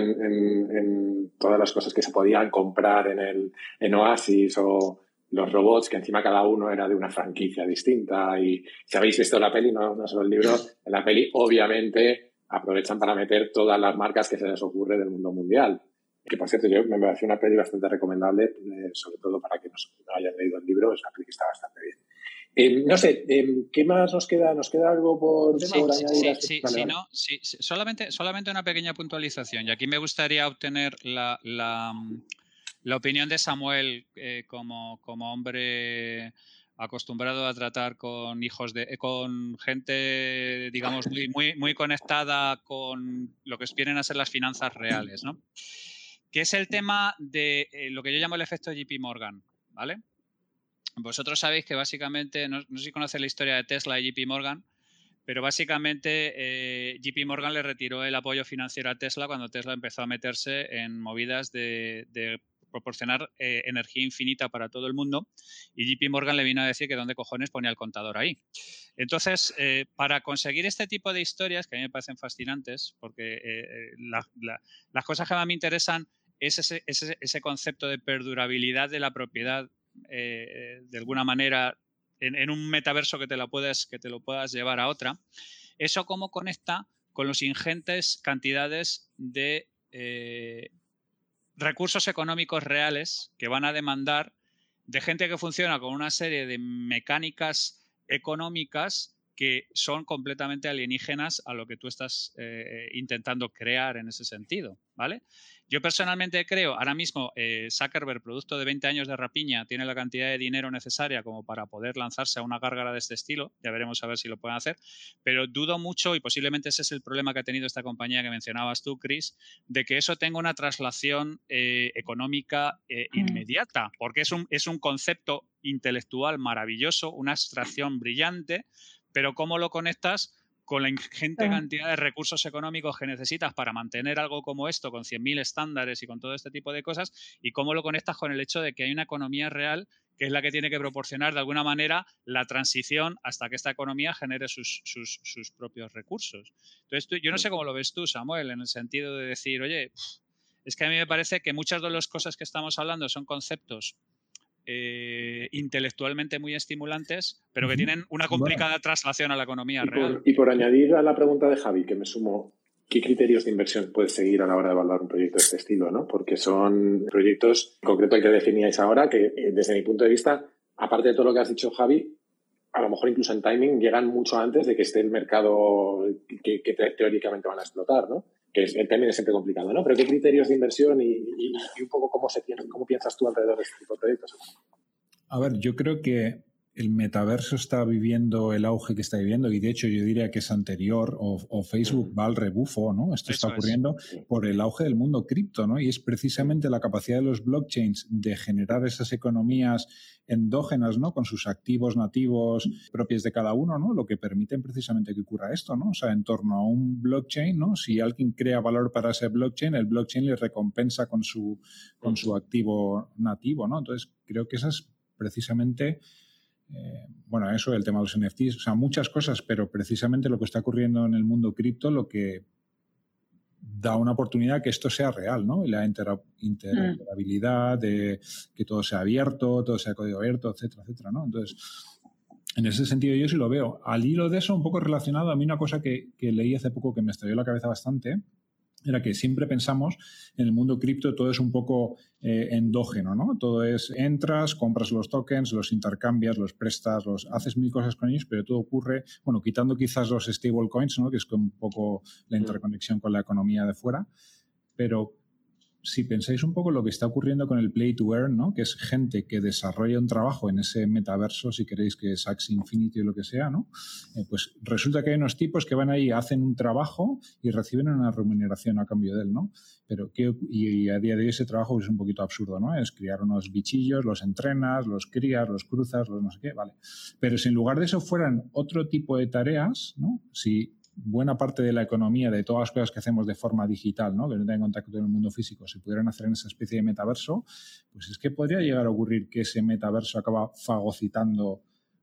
en todas las cosas que se podían comprar en Oasis o los robots, que encima cada uno era de una franquicia distinta. Y si habéis visto la peli, no solo el libro, en la peli obviamente aprovechan para meter todas las marcas que se les ocurre del mundo mundial. Que, por cierto, yo me pareció una peli bastante recomendable, sobre todo para que no hayan leído el libro, es una peli que está bastante bien. No sé, ¿qué más nos queda? ¿Nos queda algo por añadir? Sí. Solamente una pequeña puntualización. Y aquí me gustaría obtener la opinión de Samuel como hombre acostumbrado a tratar con con gente, digamos, muy conectada con lo que vienen a ser las finanzas reales, ¿no? Que es el tema de lo que yo llamo el efecto JP Morgan, ¿vale? Vosotros sabéis que básicamente, no sé si conocéis la historia de Tesla y JP Morgan, pero básicamente JP Morgan le retiró el apoyo financiero a Tesla cuando Tesla empezó a meterse en movidas de proporcionar energía infinita para todo el mundo, y JP Morgan le vino a decir que dónde cojones ponía el contador ahí. Entonces, para conseguir este tipo de historias, que a mí me parecen fascinantes, porque las cosas que más me interesan es ese concepto de perdurabilidad de la propiedad, de alguna manera, en un metaverso que te lo puedas llevar a otra. Eso cómo conecta con los ingentes cantidades de recursos económicos reales que van a demandar de gente que funciona con una serie de mecánicas económicas que son completamente alienígenas a lo que tú estás intentando crear en ese sentido, ¿vale? Yo personalmente creo, ahora mismo Zuckerberg, producto de 20 años de rapiña, tiene la cantidad de dinero necesaria como para poder lanzarse a una gárgara de este estilo, ya veremos a ver si lo pueden hacer, pero dudo mucho, y posiblemente ese es el problema que ha tenido esta compañía que mencionabas tú, Chris, de que eso tenga una traslación económica inmediata, porque es un concepto intelectual maravilloso, una abstracción brillante, pero ¿cómo lo conectas con la ingente cantidad de recursos económicos que necesitas para mantener algo como esto, con 100.000 estándares y con todo este tipo de cosas? ¿Y cómo lo conectas con el hecho de que hay una economía real que es la que tiene que proporcionar de alguna manera la transición hasta que esta economía genere sus propios recursos? Entonces, yo no sé cómo lo ves tú, Samuel, en el sentido de decir, oye, es que a mí me parece que muchas de las cosas que estamos hablando son conceptos intelectualmente muy estimulantes, pero que tienen una complicada traslación a la economía real. Y por añadir a la pregunta de Javi, que me sumo, ¿qué criterios de inversión puedes seguir a la hora de evaluar un proyecto de este estilo, ¿no? Porque son proyectos, en concreto el que definíais ahora, que desde mi punto de vista, aparte de todo lo que has dicho, Javi, a lo mejor incluso en timing llegan mucho antes de que esté el mercado que teóricamente van a explotar, ¿no? Que el timing es siempre complicado, ¿no? Pero ¿qué criterios de inversión y un poco cómo piensas tú alrededor de este tipo de proyectos? A ver, yo creo que el metaverso está viviendo el auge que está viviendo, y de hecho yo diría que es anterior, o Facebook va al rebufo, ¿no? Esto está ocurriendo por el auge del mundo cripto, ¿no? Y es precisamente la capacidad de los blockchains de generar esas economías endógenas, ¿no? Con sus activos nativos propios de cada uno, ¿no? Lo que permiten precisamente que ocurra esto, ¿no? O sea, en torno a un blockchain, ¿no? Si alguien crea valor para ese blockchain, el blockchain le recompensa con su activo nativo, ¿no? Entonces, creo que esa es precisamente... bueno, eso, el tema de los NFTs, o sea, muchas cosas, pero precisamente lo que está ocurriendo en el mundo cripto, lo que da una oportunidad que esto sea real, ¿no? Y la interoperabilidad, de que todo sea abierto, todo sea código abierto, etcétera, etcétera, ¿no? Entonces, en ese sentido yo sí lo veo. Al hilo de eso, un poco relacionado, a mí una cosa que leí hace poco que me estalló la cabeza bastante, era que siempre pensamos en el mundo cripto todo es un poco endógeno, ¿no? Todo es, entras, compras los tokens, los intercambias, los prestas, haces mil cosas con ellos, pero todo ocurre, bueno, quitando quizás los stablecoins, ¿no? Que es un poco la interconexión con la economía de fuera, pero si pensáis un poco lo que está ocurriendo con el Play to Earn, ¿no? Que es gente que desarrolla un trabajo en ese metaverso, si queréis que es Axie Infinity o lo que sea, ¿no? Pues resulta que hay unos tipos que van ahí, hacen un trabajo y reciben una remuneración a cambio de él, ¿no? Pero y a día de hoy ese trabajo es un poquito absurdo, ¿no? Es criar unos bichillos, los entrenas, los crías, los cruzas, los no sé qué, vale. Pero si en lugar de eso fueran otro tipo de tareas, ¿no? Si buena parte de la economía, de todas las cosas que hacemos de forma digital, ¿no? Que no tengan contacto con el mundo físico, se pudieran hacer en esa especie de metaverso, pues es que podría llegar a ocurrir que ese metaverso acaba fagocitando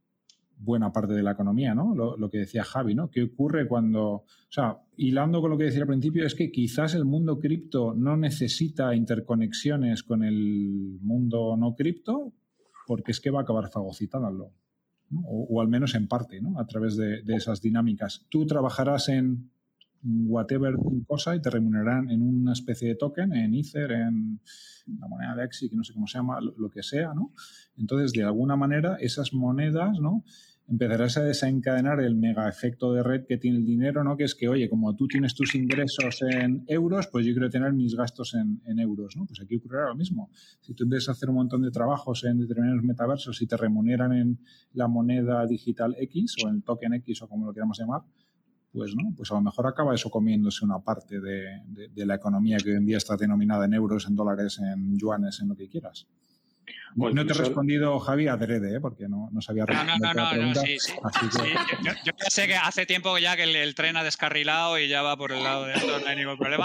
buena parte de la economía, ¿no? Lo que decía Javi, ¿no? ¿Qué ocurre cuando... O sea, hilando con lo que decía al principio, es que quizás el mundo cripto no necesita interconexiones con el mundo no cripto, porque es que va a acabar fagocitándolo, ¿no? O al menos en parte, ¿no? A través de esas dinámicas. Tú trabajarás en whatever cosa y te remunerarán en una especie de token, en Ether, en la moneda de Axie, que no sé cómo se llama, lo que sea, ¿no? Entonces, de alguna manera, esas monedas, ¿no? Empezarás a desencadenar el mega efecto de red que tiene el dinero, ¿no? Que es que, oye, como tú tienes tus ingresos en euros, pues yo quiero tener mis gastos en euros, ¿no? Pues aquí ocurrirá lo mismo. Si tú empiezas a hacer un montón de trabajos en determinados metaversos y te remuneran en la moneda digital X o en token X o como lo queramos llamar, pues no, pues a lo mejor acaba eso comiéndose una parte de la economía que hoy en día está denominada en euros, en dólares, en yuanes, en lo que quieras. No te he respondido, Javi, adrede, porque no sabía responder la pregunta. Sí. Yo sé que hace tiempo ya que el tren ha descarrilado y ya va por el lado de esto, no hay ningún problema.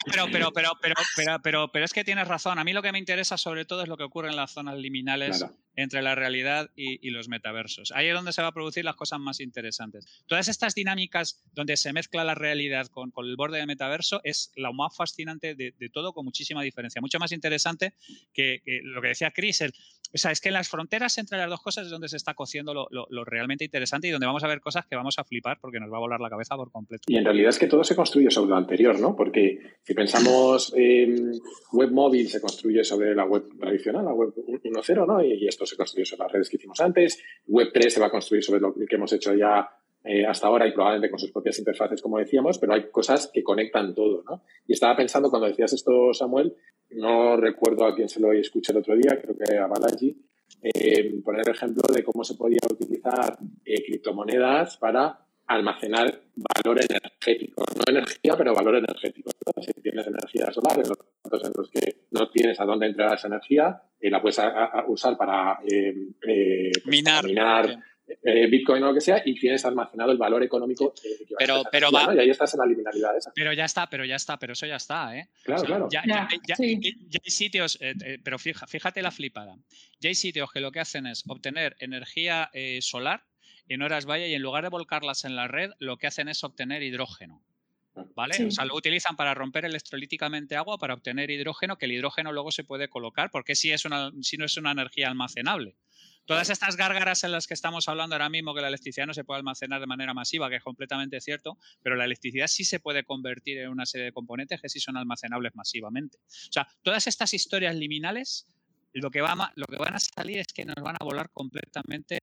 Pero es que tienes razón. A mí lo que me interesa sobre todo es lo que ocurre en las zonas liminales entre la realidad y los metaversos. Ahí es donde se va a producir las cosas más interesantes. Todas estas dinámicas donde se mezcla la realidad con el borde del metaverso es lo más fascinante de todo, con muchísima diferencia. Mucho más interesante que lo que decía Chris. O sea, es que en las fronteras entre las dos cosas es donde se está cociendo lo realmente interesante y donde vamos a ver cosas que vamos a flipar porque nos va a volar la cabeza por completo. Y en realidad es que todo se construye sobre lo anterior, ¿no? Porque si pensamos web móvil se construye sobre la web tradicional, la web 1.0, ¿no? Y esto se construye sobre las redes que hicimos antes. Web 3 se va a construir sobre lo que hemos hecho ya hasta ahora y probablemente con sus propias interfaces, como decíamos, pero hay cosas que conectan todo, ¿no? Y estaba pensando, cuando decías esto, Samuel, no recuerdo a quién se lo escuché el otro día, creo que a Balaji, poner el ejemplo de cómo se podía utilizar criptomonedas para almacenar valor energético. No energía, pero valor energético, ¿no? Si tienes energía solar, en los casos en los que no tienes a dónde entrar esa energía, la puedes usar para minar Bitcoin o lo que sea, y tienes almacenado el valor económico pero ¿no? Y ahí estás en la liminalidad esa. Pero eso ya está, ¿eh? Claro, o sea, claro. Ya hay sitios, pero fíjate la flipada. Ya hay sitios que lo que hacen es obtener energía solar en horas valla y en lugar de volcarlas en la red, lo que hacen es obtener hidrógeno. ¿Vale? Sí. O sea, lo utilizan para romper electrolíticamente agua para obtener hidrógeno, que el hidrógeno luego se puede colocar, porque si no es una energía almacenable. Todas estas gárgaras en las que estamos hablando ahora mismo, que la electricidad no se puede almacenar de manera masiva, que es completamente cierto, pero la electricidad sí se puede convertir en una serie de componentes que sí son almacenables masivamente. O sea, todas estas historias liminales, lo que van a salir es que nos van a volar completamente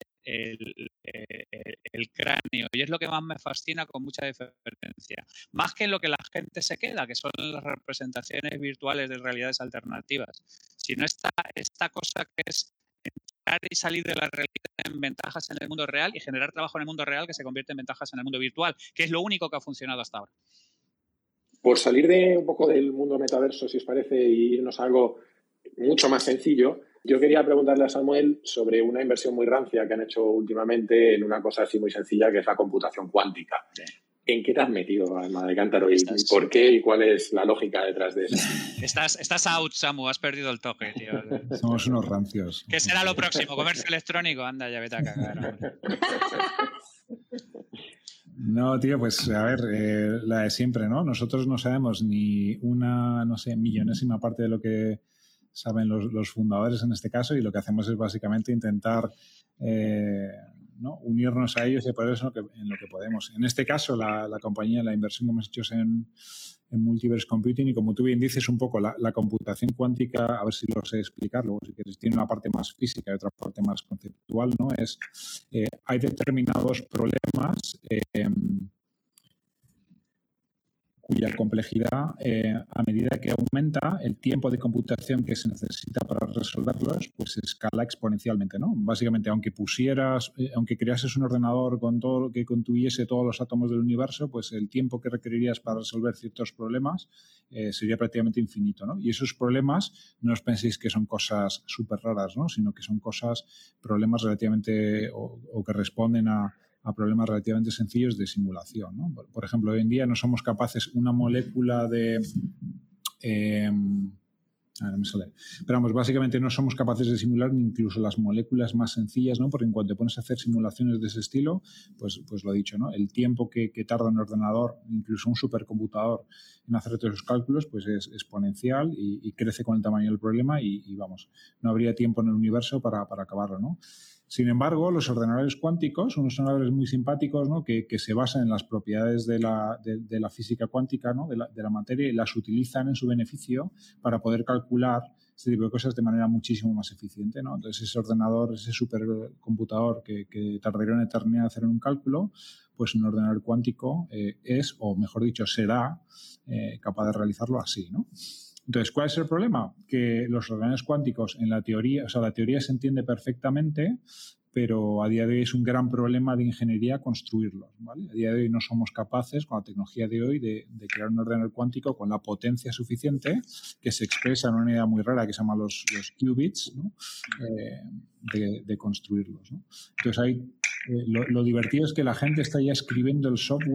el cráneo, y es lo que más me fascina con mucha diferencia. Más que en lo que la gente se queda, que son las representaciones virtuales de realidades alternativas, sino esta cosa que es entrar y salir de la realidad en ventajas en el mundo real y generar trabajo en el mundo real que se convierte en ventajas en el mundo virtual, que es lo único que ha funcionado hasta ahora. Por salir de un poco del mundo metaverso, si os parece, e irnos a algo mucho más sencillo, yo quería preguntarle a Samuel sobre una inversión muy rancia que han hecho últimamente en una cosa así muy sencilla, que es la computación cuántica. Sí. ¿En qué te has metido, alma de cántaro? ¿Y por qué? ¿Y cuál es la lógica detrás de eso? Estás out, Samu. Has perdido el toque, tío. Somos unos rancios. ¿Qué será lo próximo? ¿Comercio electrónico? Anda, ya vete a cagar. No, tío, pues a ver, la de siempre, ¿no? Nosotros no sabemos ni una, no sé, millonésima parte de lo que saben los fundadores en este caso, y lo que hacemos es básicamente intentar ¿no? unirnos a ellos y por eso en lo que podemos. En este caso, la compañía, la inversión que hemos hecho es en Multiverse Computing, y como tú bien dices, un poco la computación cuántica, a ver si lo sé explicar luego, si quieres, tiene una parte más física y otra parte más conceptual, ¿no? Hay determinados problemas cuya complejidad, a medida que aumenta el tiempo de computación que se necesita para resolverlos, pues escala exponencialmente, ¿no? Básicamente, aunque creases un ordenador con todo que contuviese todos los átomos del universo, pues el tiempo que requerirías para resolver ciertos problemas sería prácticamente infinito, ¿no? Y esos problemas no os penséis que son cosas súper raras, ¿no? Sino que son problemas relativamente o que responden a problemas relativamente sencillos de simulación, ¿no? Por ejemplo, hoy en día no somos capaces, una molécula de... no me sale. Pero vamos, básicamente no somos capaces de simular ni incluso las moléculas más sencillas, ¿no? Porque en cuanto te pones a hacer simulaciones de ese estilo, pues lo he dicho, ¿no? El tiempo que tarda un ordenador, incluso un supercomputador, en hacer todos esos cálculos, pues es exponencial y crece con el tamaño del problema y vamos, no habría tiempo en el universo para acabarlo, ¿no? Sin embargo, los ordenadores cuánticos son unos ordenadores muy simpáticos, ¿no? que se basan en las propiedades de la física cuántica, ¿no? de la materia, y las utilizan en su beneficio para poder calcular este tipo de cosas de manera muchísimo más eficiente, ¿no? Entonces, ese ordenador, ese supercomputador que tardaría una eternidad en hacer un cálculo, pues un ordenador cuántico o mejor dicho, será capaz de realizarlo así, ¿no? Entonces, ¿cuál es el problema? Que los ordenadores cuánticos, en la teoría, la teoría se entiende perfectamente, pero a día de hoy es un gran problema de ingeniería construirlos, ¿vale? A día de hoy no somos capaces, con la tecnología de hoy, de crear un ordenador cuántico con la potencia suficiente, que se expresa en una unidad muy rara que se llama los qubits, ¿no? De construirlos, ¿no? Entonces, lo divertido es que la gente está ya escribiendo el software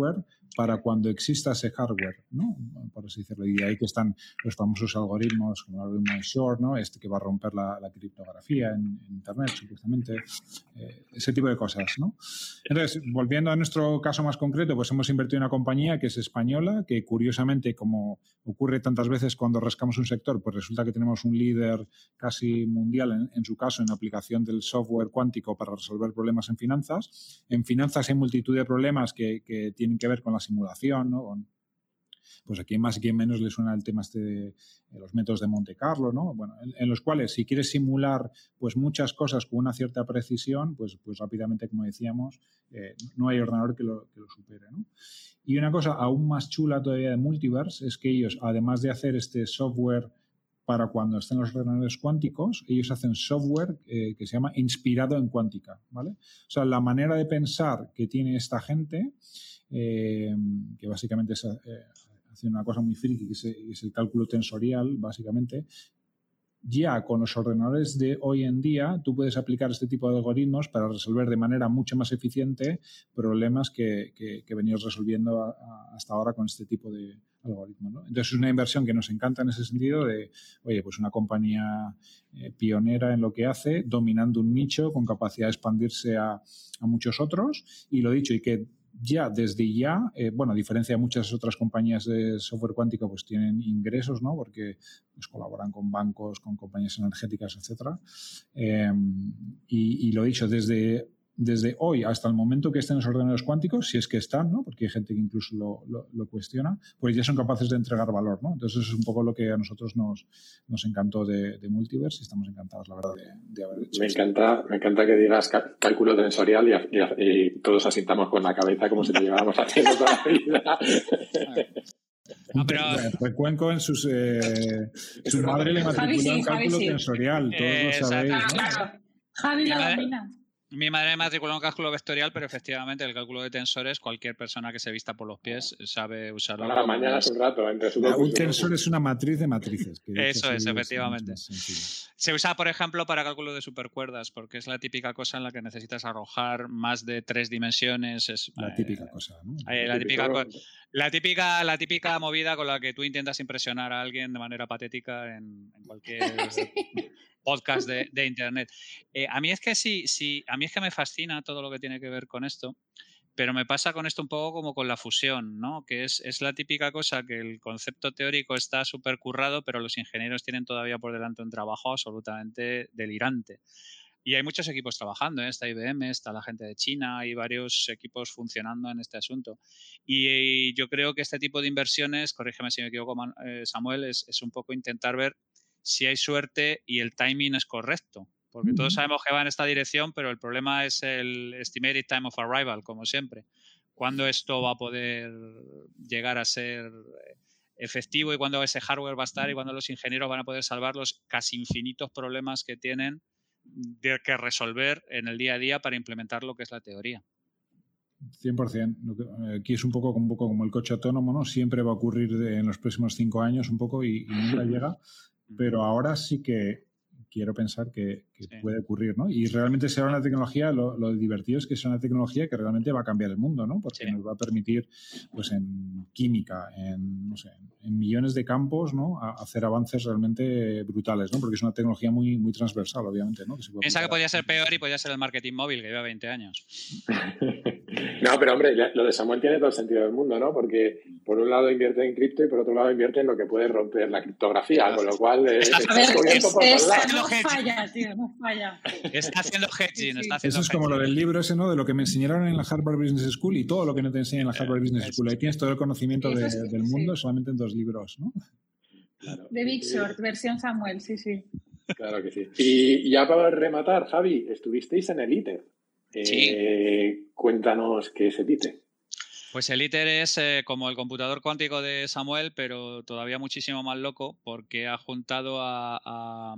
para cuando exista ese hardware, ¿no? Por así decirlo. Y de ahí que están los famosos algoritmos, como el algoritmo de Shor, ¿no? Que va a romper la criptografía en Internet, supuestamente. Ese tipo de cosas, ¿no? Entonces, volviendo a nuestro caso más concreto, pues hemos invertido en una compañía que es española, que curiosamente, como ocurre tantas veces cuando rascamos un sector, pues resulta que tenemos un líder casi mundial, en su caso, en la aplicación del software cuántico para resolver problemas en finanzas. En finanzas hay multitud de problemas que tienen que ver con la simulación, ¿no? Pues a quien más y quien menos le suena el tema de los métodos de Monte Carlo, ¿no? Bueno, en los cuales si quieres simular pues muchas cosas con una cierta precisión, pues rápidamente, como decíamos, no hay ordenador que lo supere, ¿no? Y una cosa aún más chula todavía de Multiverse es que ellos, además de hacer este software para cuando estén los ordenadores cuánticos, ellos hacen software que se llama inspirado en cuántica, ¿vale? O sea, la manera de pensar que tiene esta gente, que básicamente es hace una cosa muy friki, que es el cálculo tensorial, básicamente. Ya con los ordenadores de hoy en día, tú puedes aplicar este tipo de algoritmos para resolver de manera mucho más eficiente problemas que venías resolviendo hasta ahora con este tipo de algoritmos, ¿no? Entonces es una inversión que nos encanta en ese sentido de, oye, pues una compañía pionera en lo que hace, dominando un nicho con capacidad de expandirse a muchos otros, y lo dicho, y que desde ya, bueno, a diferencia de muchas otras compañías de software cuántico, pues tienen ingresos, ¿no? Porque pues, colaboran con bancos, con compañías energéticas, etcétera. Y lo dicho, desde hoy hasta el momento que estén los ordenadores cuánticos, si es que están, ¿no? Porque hay gente que incluso lo cuestiona, pues ya son capaces de entregar valor, ¿no? Entonces eso es un poco lo que a nosotros nos encantó de Multiverse y estamos encantados, la verdad, de haber hecho Me encanta que digas cálculo tensorial y todos asintamos con la cabeza como si lo llevábamos haciendo toda la vida. No, pero... Cuenco en su madre le matriculó en cálculo tensorial, todos lo sabéis, ¿no? Claro. Javi lo domina. Mi madre me matriculó en cálculo vectorial, pero efectivamente el cálculo de tensores, cualquier persona que se vista por los pies sabe usarlo. Ahora, mañana es un rato. Un tensor es una matriz de matrices. Eso es, efectivamente. Se usa, por ejemplo, para cálculo de supercuerdas, porque es la típica cosa en la que necesitas arrojar más de 3 dimensiones. Es la típica cosa, ¿no? La típica movida con la que tú intentas impresionar a alguien de manera patética en cualquier... podcast de internet. A mí es que a mí es que me fascina todo lo que tiene que ver con esto, pero me pasa con esto un poco como con la fusión, ¿no? Que es la típica cosa que el concepto teórico está súper currado, pero los ingenieros tienen todavía por delante un trabajo absolutamente delirante. Y hay muchos equipos trabajando, ¿eh? Está IBM, está la gente de China, hay varios equipos funcionando en este asunto. Y yo creo que este tipo de inversiones, corrígeme si me equivoco, Samuel, es un poco intentar ver si hay suerte y el timing es correcto. Porque todos sabemos que va en esta dirección, pero el problema es el estimated time of arrival, como siempre. ¿Cuándo esto va a poder llegar a ser efectivo y cuándo ese hardware va a estar y cuándo los ingenieros van a poder salvar los casi infinitos problemas que tienen que resolver en el día a día para implementar lo que es la teoría? 100%. Aquí es un poco como el coche autónomo, ¿no? Siempre va a ocurrir en los próximos 5 años un poco y nunca llega. Pero ahora sí que quiero pensar que puede ocurrir, ¿no? Y realmente será una tecnología, lo divertido es que será una tecnología que realmente va a cambiar el mundo, ¿no? Porque nos va a permitir, pues en química, en millones de campos, ¿no? A hacer avances realmente brutales, ¿no? Porque es una tecnología muy, muy transversal, obviamente, ¿no? Piensa que podía ser peor y podía ser el marketing móvil, que lleva 20 años. No, pero hombre, lo de Samuel tiene todo el sentido del mundo, ¿no? Porque por un lado invierte en cripto y por otro lado invierte en lo que puede romper la criptografía, con lo cual estás cubierto por todos lados. No falla, tío, no falla. Está haciendo hedging. Eso es como lo del libro ese, ¿no? De lo que me enseñaron en la Harvard Business School y todo lo que no te enseñan en la Harvard Business School. Ahí tienes todo el conocimiento del mundo solamente en 2 libros, ¿no? Claro. The Big Short, versión Samuel, sí. Claro que sí. Y ya para rematar, Javi, estuvisteis en el ITER. Cuéntanos qué es el ITER. Pues el ITER es como el computador cuántico de Samuel, pero todavía muchísimo más loco porque ha juntado a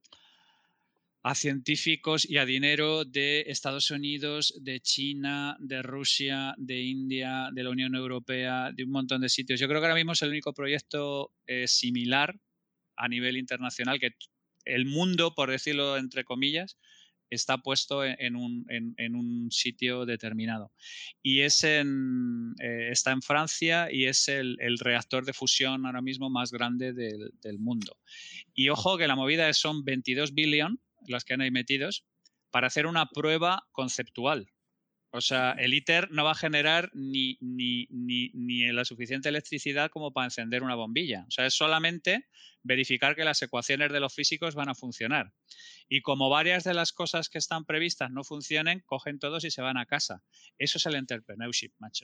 científicos y a dinero de Estados Unidos, de China, de Rusia, de India, de la Unión Europea, de un montón de sitios. Yo creo que ahora mismo es el único proyecto similar a nivel internacional que el mundo, por decirlo entre comillas, está puesto en un sitio determinado. Y está en Francia y es el reactor de fusión ahora mismo más grande del mundo. Y ojo que la movida son 22 billion las que han ahí metidos para hacer una prueba conceptual. O sea, el ITER no va a generar ni la suficiente electricidad como para encender una bombilla. O sea, es solamente verificar que las ecuaciones de los físicos van a funcionar. Y como varias de las cosas que están previstas no funcionen, cogen todos y se van a casa. Eso es el entrepreneurship, macho.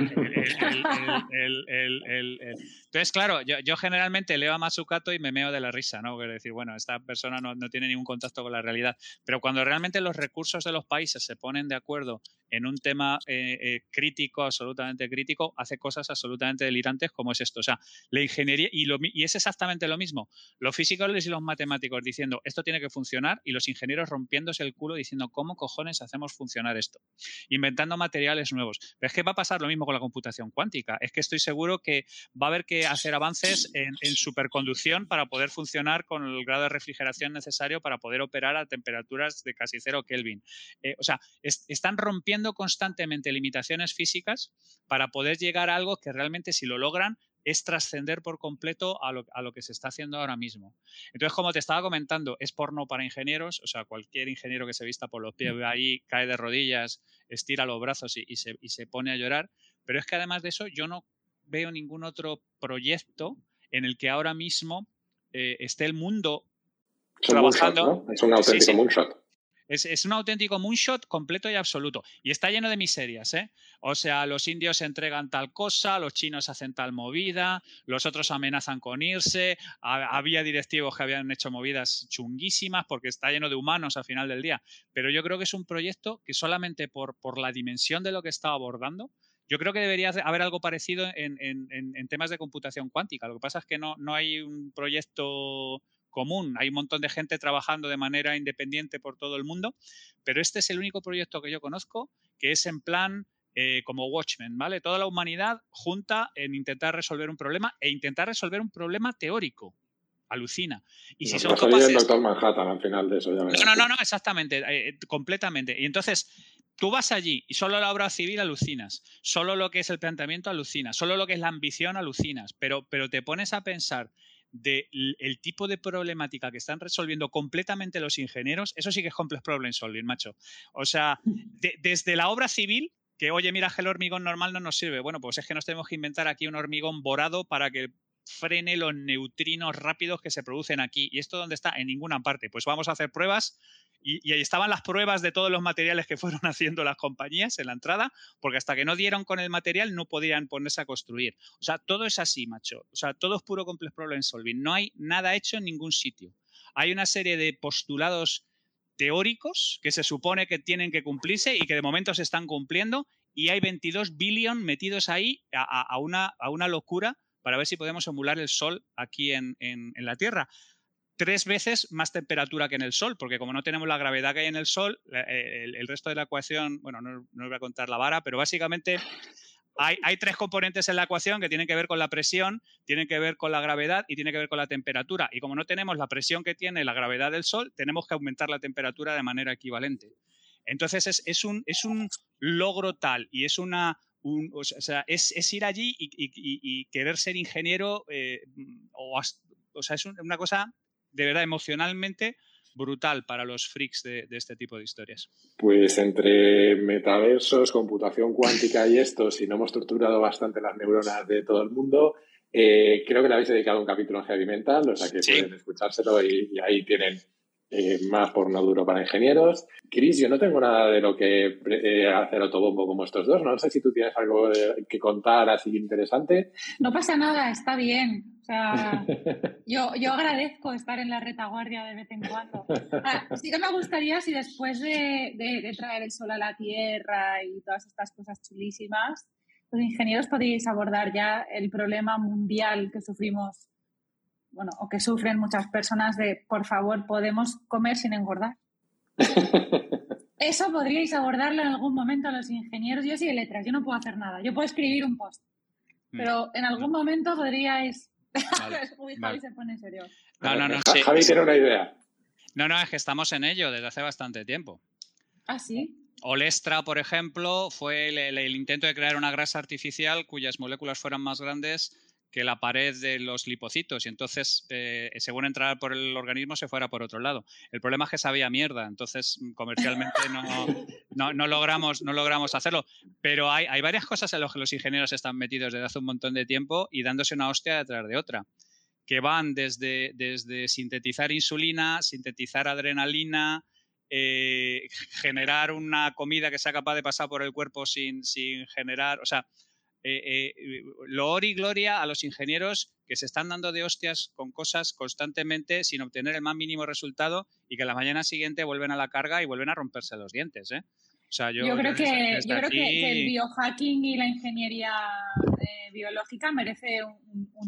Entonces, claro, yo generalmente leo a Mazzucato y me meo de la risa, ¿no? Es decir, bueno, esta persona no tiene ningún contacto con la realidad. Pero cuando realmente los recursos de los países se ponen de acuerdo en un tema crítico, absolutamente crítico, hace cosas absolutamente delirantes como es esto. O sea, la ingeniería, y es exactamente lo mismo. Los físicos y los matemáticos diciendo esto tiene que funcionar y los ingenieros rompiéndose el culo diciendo cómo cojones hacemos funcionar esto. Inventando materiales nuevos. Pero es que va a pasar lo mismo con la computación cuántica. Es que estoy seguro que va a haber que hacer avances en superconducción para poder funcionar con el grado de refrigeración necesario para poder operar a temperaturas de casi 0 Kelvin. O sea, están rompiendo constantemente limitaciones físicas para poder llegar a algo que realmente, si lo logran, es trascender por completo a lo que se está haciendo ahora mismo. Entonces, como te estaba comentando, es porno para ingenieros, o sea, cualquier ingeniero que se vista por los pies ahí, cae de rodillas, estira los brazos y se pone a llorar, pero es que además de eso yo no veo ningún otro proyecto en el que ahora mismo esté el mundo trabajando. Moonshot, ¿no? Es un auténtico moonshot. Es un auténtico moonshot completo y absoluto. Y está lleno de miserias, ¿eh? O sea, los indios entregan tal cosa, los chinos hacen tal movida, los otros amenazan con irse. Había directivos que habían hecho movidas chunguísimas porque está lleno de humanos al final del día. Pero yo creo que es un proyecto que solamente por la dimensión de lo que está abordando, yo creo que debería haber algo parecido en temas de computación cuántica. Lo que pasa es que no hay un proyecto común. Hay un montón de gente trabajando de manera independiente por todo el mundo, pero este es el único proyecto que yo conozco que es en plan como Watchmen, ¿vale? Toda la humanidad junta en intentar resolver un problema e intentar resolver un problema teórico. Alucina. Y si son capaces... el Doctor Manhattan al final de eso. Ya no, exactamente, completamente. Y entonces... Tú vas allí y solo la obra civil alucinas, solo lo que es el planteamiento alucinas, solo lo que es la ambición alucinas, pero te pones a pensar del tipo de problemática que están resolviendo completamente los ingenieros, eso sí que es complex problem solving, macho. O sea, desde la obra civil, que oye, mira, el hormigón normal no nos sirve. Bueno, pues es que nos tenemos que inventar aquí un hormigón borado para que frene los neutrinos rápidos que se producen aquí. ¿Y esto dónde está? En ninguna parte. Pues vamos a hacer pruebas. Y ahí estaban las pruebas de todos los materiales que fueron haciendo las compañías en la entrada, porque hasta que no dieron con el material no podían ponerse a construir. O sea, todo es así, macho. O sea, todo es puro complex problem solving. No hay nada hecho en ningún sitio. Hay una serie de postulados teóricos que se supone que tienen que cumplirse y que de momento se están cumpliendo, y hay 22 billion metidos ahí a una locura para ver si podemos emular el Sol aquí en la Tierra. 3 veces más temperatura que en el Sol, porque como no tenemos la gravedad que hay en el Sol, el resto de la ecuación, bueno, no os voy a contar la vara, pero básicamente hay 3 componentes en la ecuación que tienen que ver con la presión, tienen que ver con la gravedad y tienen que ver con la temperatura. Y como no tenemos la presión que tiene la gravedad del Sol, tenemos que aumentar la temperatura de manera equivalente. Entonces es un logro tal y es o sea, es ir allí y querer ser ingeniero o sea, es una cosa de verdad emocionalmente brutal para los freaks de este tipo de historias. Pues entre metaversos, computación cuántica y esto, si no hemos torturado bastante las neuronas de todo el mundo, creo que le habéis dedicado un capítulo en Heavy Mental, o sea que pueden escuchárselo y ahí tienen más porno duro para ingenieros. Chris, yo no tengo nada de lo que hacer autobombo como estos dos. No sé si tú tienes algo que contar así interesante. No pasa nada, está bien. O sea, yo agradezco estar en la retaguardia de vez en cuando. Sí que me gustaría si después de traer el sol a la Tierra y todas estas cosas chulísimas, los ingenieros podríais abordar ya el problema mundial que sufrimos, bueno, o que sufren muchas personas de, por favor, podemos comer sin engordar. Eso podríais abordarlo en algún momento a los ingenieros. Yo soy de letras, yo no puedo hacer nada. Yo puedo escribir un post, pero en algún momento podríais... Vale. Uy, Javi se pone en serio. No, sí. Javi tiene una idea. No, es que estamos en ello desde hace bastante tiempo. ¿Ah, sí? Olestra, por ejemplo, fue el intento de crear una grasa artificial cuyas moléculas fueran más grandes que la pared de los lipocitos y entonces, según entrara por el organismo, se fuera por otro lado. El problema es que sabía mierda, entonces comercialmente no logramos hacerlo. Pero hay varias cosas en las que los ingenieros están metidos desde hace un montón de tiempo y dándose una hostia detrás de otra, que van desde sintetizar insulina, sintetizar adrenalina, generar una comida que sea capaz de pasar por el cuerpo sin generar... O sea, loor y gloria a los ingenieros que se están dando de hostias con cosas constantemente sin obtener el más mínimo resultado y que la mañana siguiente vuelven a la carga y vuelven a romperse los dientes, ¿eh? O sea, yo creo que el biohacking y la ingeniería biológica merece un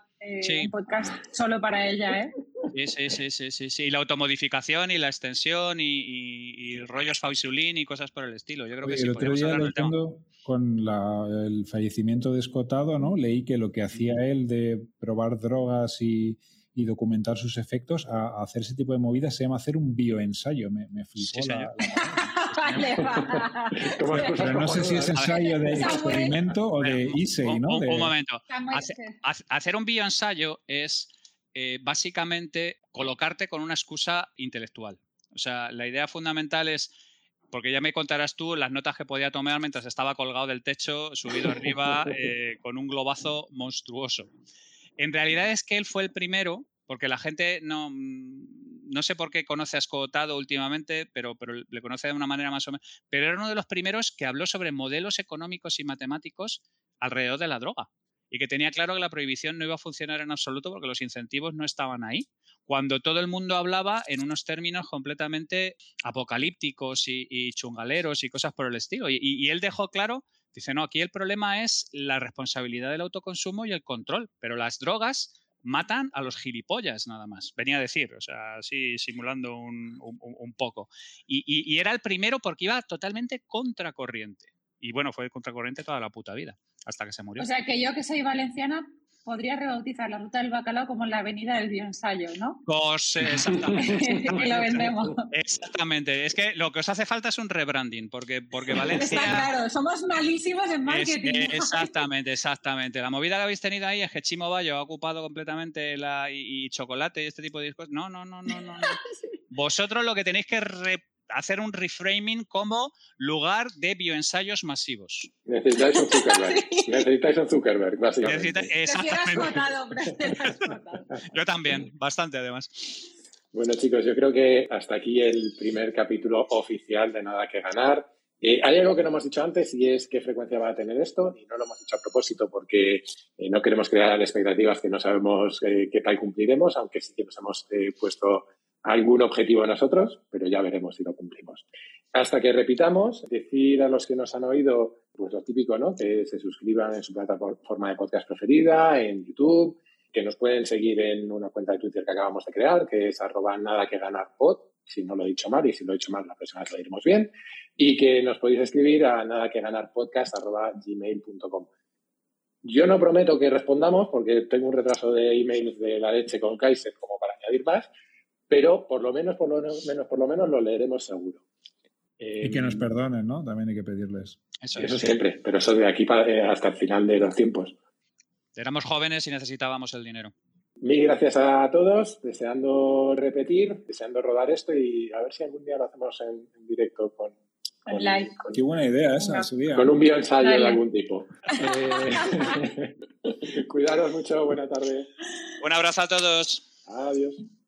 podcast solo para ella, ¿eh? Sí. Y la automodificación y la extensión y rollos Fausulin y cosas por el estilo. Yo creo que sí. El otro día leyendo con el fallecimiento de Escotado, ¿no? Leí que lo que hacía él de probar drogas y documentar sus efectos a hacer ese tipo de movidas se llama hacer un bioensayo. Me flipó Vale, va. Pero no sé si es ensayo de experimento o de ISEI, ¿no? Un momento. Hacer un bioensayo es básicamente colocarte con una excusa intelectual. O sea, la idea fundamental es, porque ya me contarás tú las notas que podía tomar mientras estaba colgado del techo, subido arriba, con un globazo monstruoso. En realidad es que él fue el primero, porque la gente no sé por qué conoce a Escotado últimamente, pero le conoce de una manera más o menos, pero era uno de los primeros que habló sobre modelos económicos y matemáticos alrededor de la droga y que tenía claro que la prohibición no iba a funcionar en absoluto porque los incentivos no estaban ahí, cuando todo el mundo hablaba en unos términos completamente apocalípticos y chungaleros y cosas por el estilo. Y él dejó claro, dice, no, aquí el problema es la responsabilidad del autoconsumo y el control, pero las drogas matan a los gilipollas nada más, venía a decir, o sea, así simulando un poco. Y era el primero porque iba totalmente contracorriente. Y bueno, fue contracorriente toda la puta vida, hasta que se murió. O sea, que yo que soy valenciana podría rebautizar la ruta del bacalao como la avenida del bioensayo, ¿no? Pues exactamente. Y lo vendemos. Exactamente. Es que lo que os hace falta es un rebranding, porque Valencia... Está claro, somos malísimos en marketing. Exactamente. La movida que habéis tenido ahí es que Chimo Bayo ha ocupado completamente y chocolate y este tipo de cosas. No. Vosotros lo que tenéis que hacer un reframing como lugar de bioensayos masivos. Necesitáis un Zuckerberg, básicamente. Exactamente. Yo también, bastante además. Bueno, chicos, yo creo que hasta aquí el primer capítulo oficial de Nada que Ganar. Hay algo que no hemos dicho antes y es qué frecuencia va a tener esto, y no lo hemos hecho a propósito porque no queremos crear expectativas que no sabemos qué tal cumpliremos, aunque sí que nos hemos puesto algún objetivo nosotros, pero ya veremos si lo cumplimos. Hasta que repitamos, decir a los que nos han oído, pues lo típico, ¿no? Que se suscriban en su plataforma de podcast preferida, en YouTube, que nos pueden seguir en una cuenta de Twitter que acabamos de crear, que es @nadaqueganarpod, si no lo he dicho mal, y si lo he dicho mal la próxima vez lo diremos bien, y que nos podéis escribir a nadaqueganarpodcast@gmail.com. Yo no prometo que respondamos porque tengo un retraso de emails de la leche con Kaiser como para añadir más, pero por lo menos lo leeremos seguro. Y que nos perdonen, ¿no? También hay que pedirles. Eso siempre, pero eso de aquí hasta el final de los tiempos. Éramos jóvenes y necesitábamos el dinero. Mil gracias a todos, deseando repetir, deseando rodar esto y a ver si algún día lo hacemos en directo con live. Qué buena idea esa, subía. Con un bioensayo de algún tipo. Cuidaros mucho, buena tarde. Un abrazo a todos. Adiós.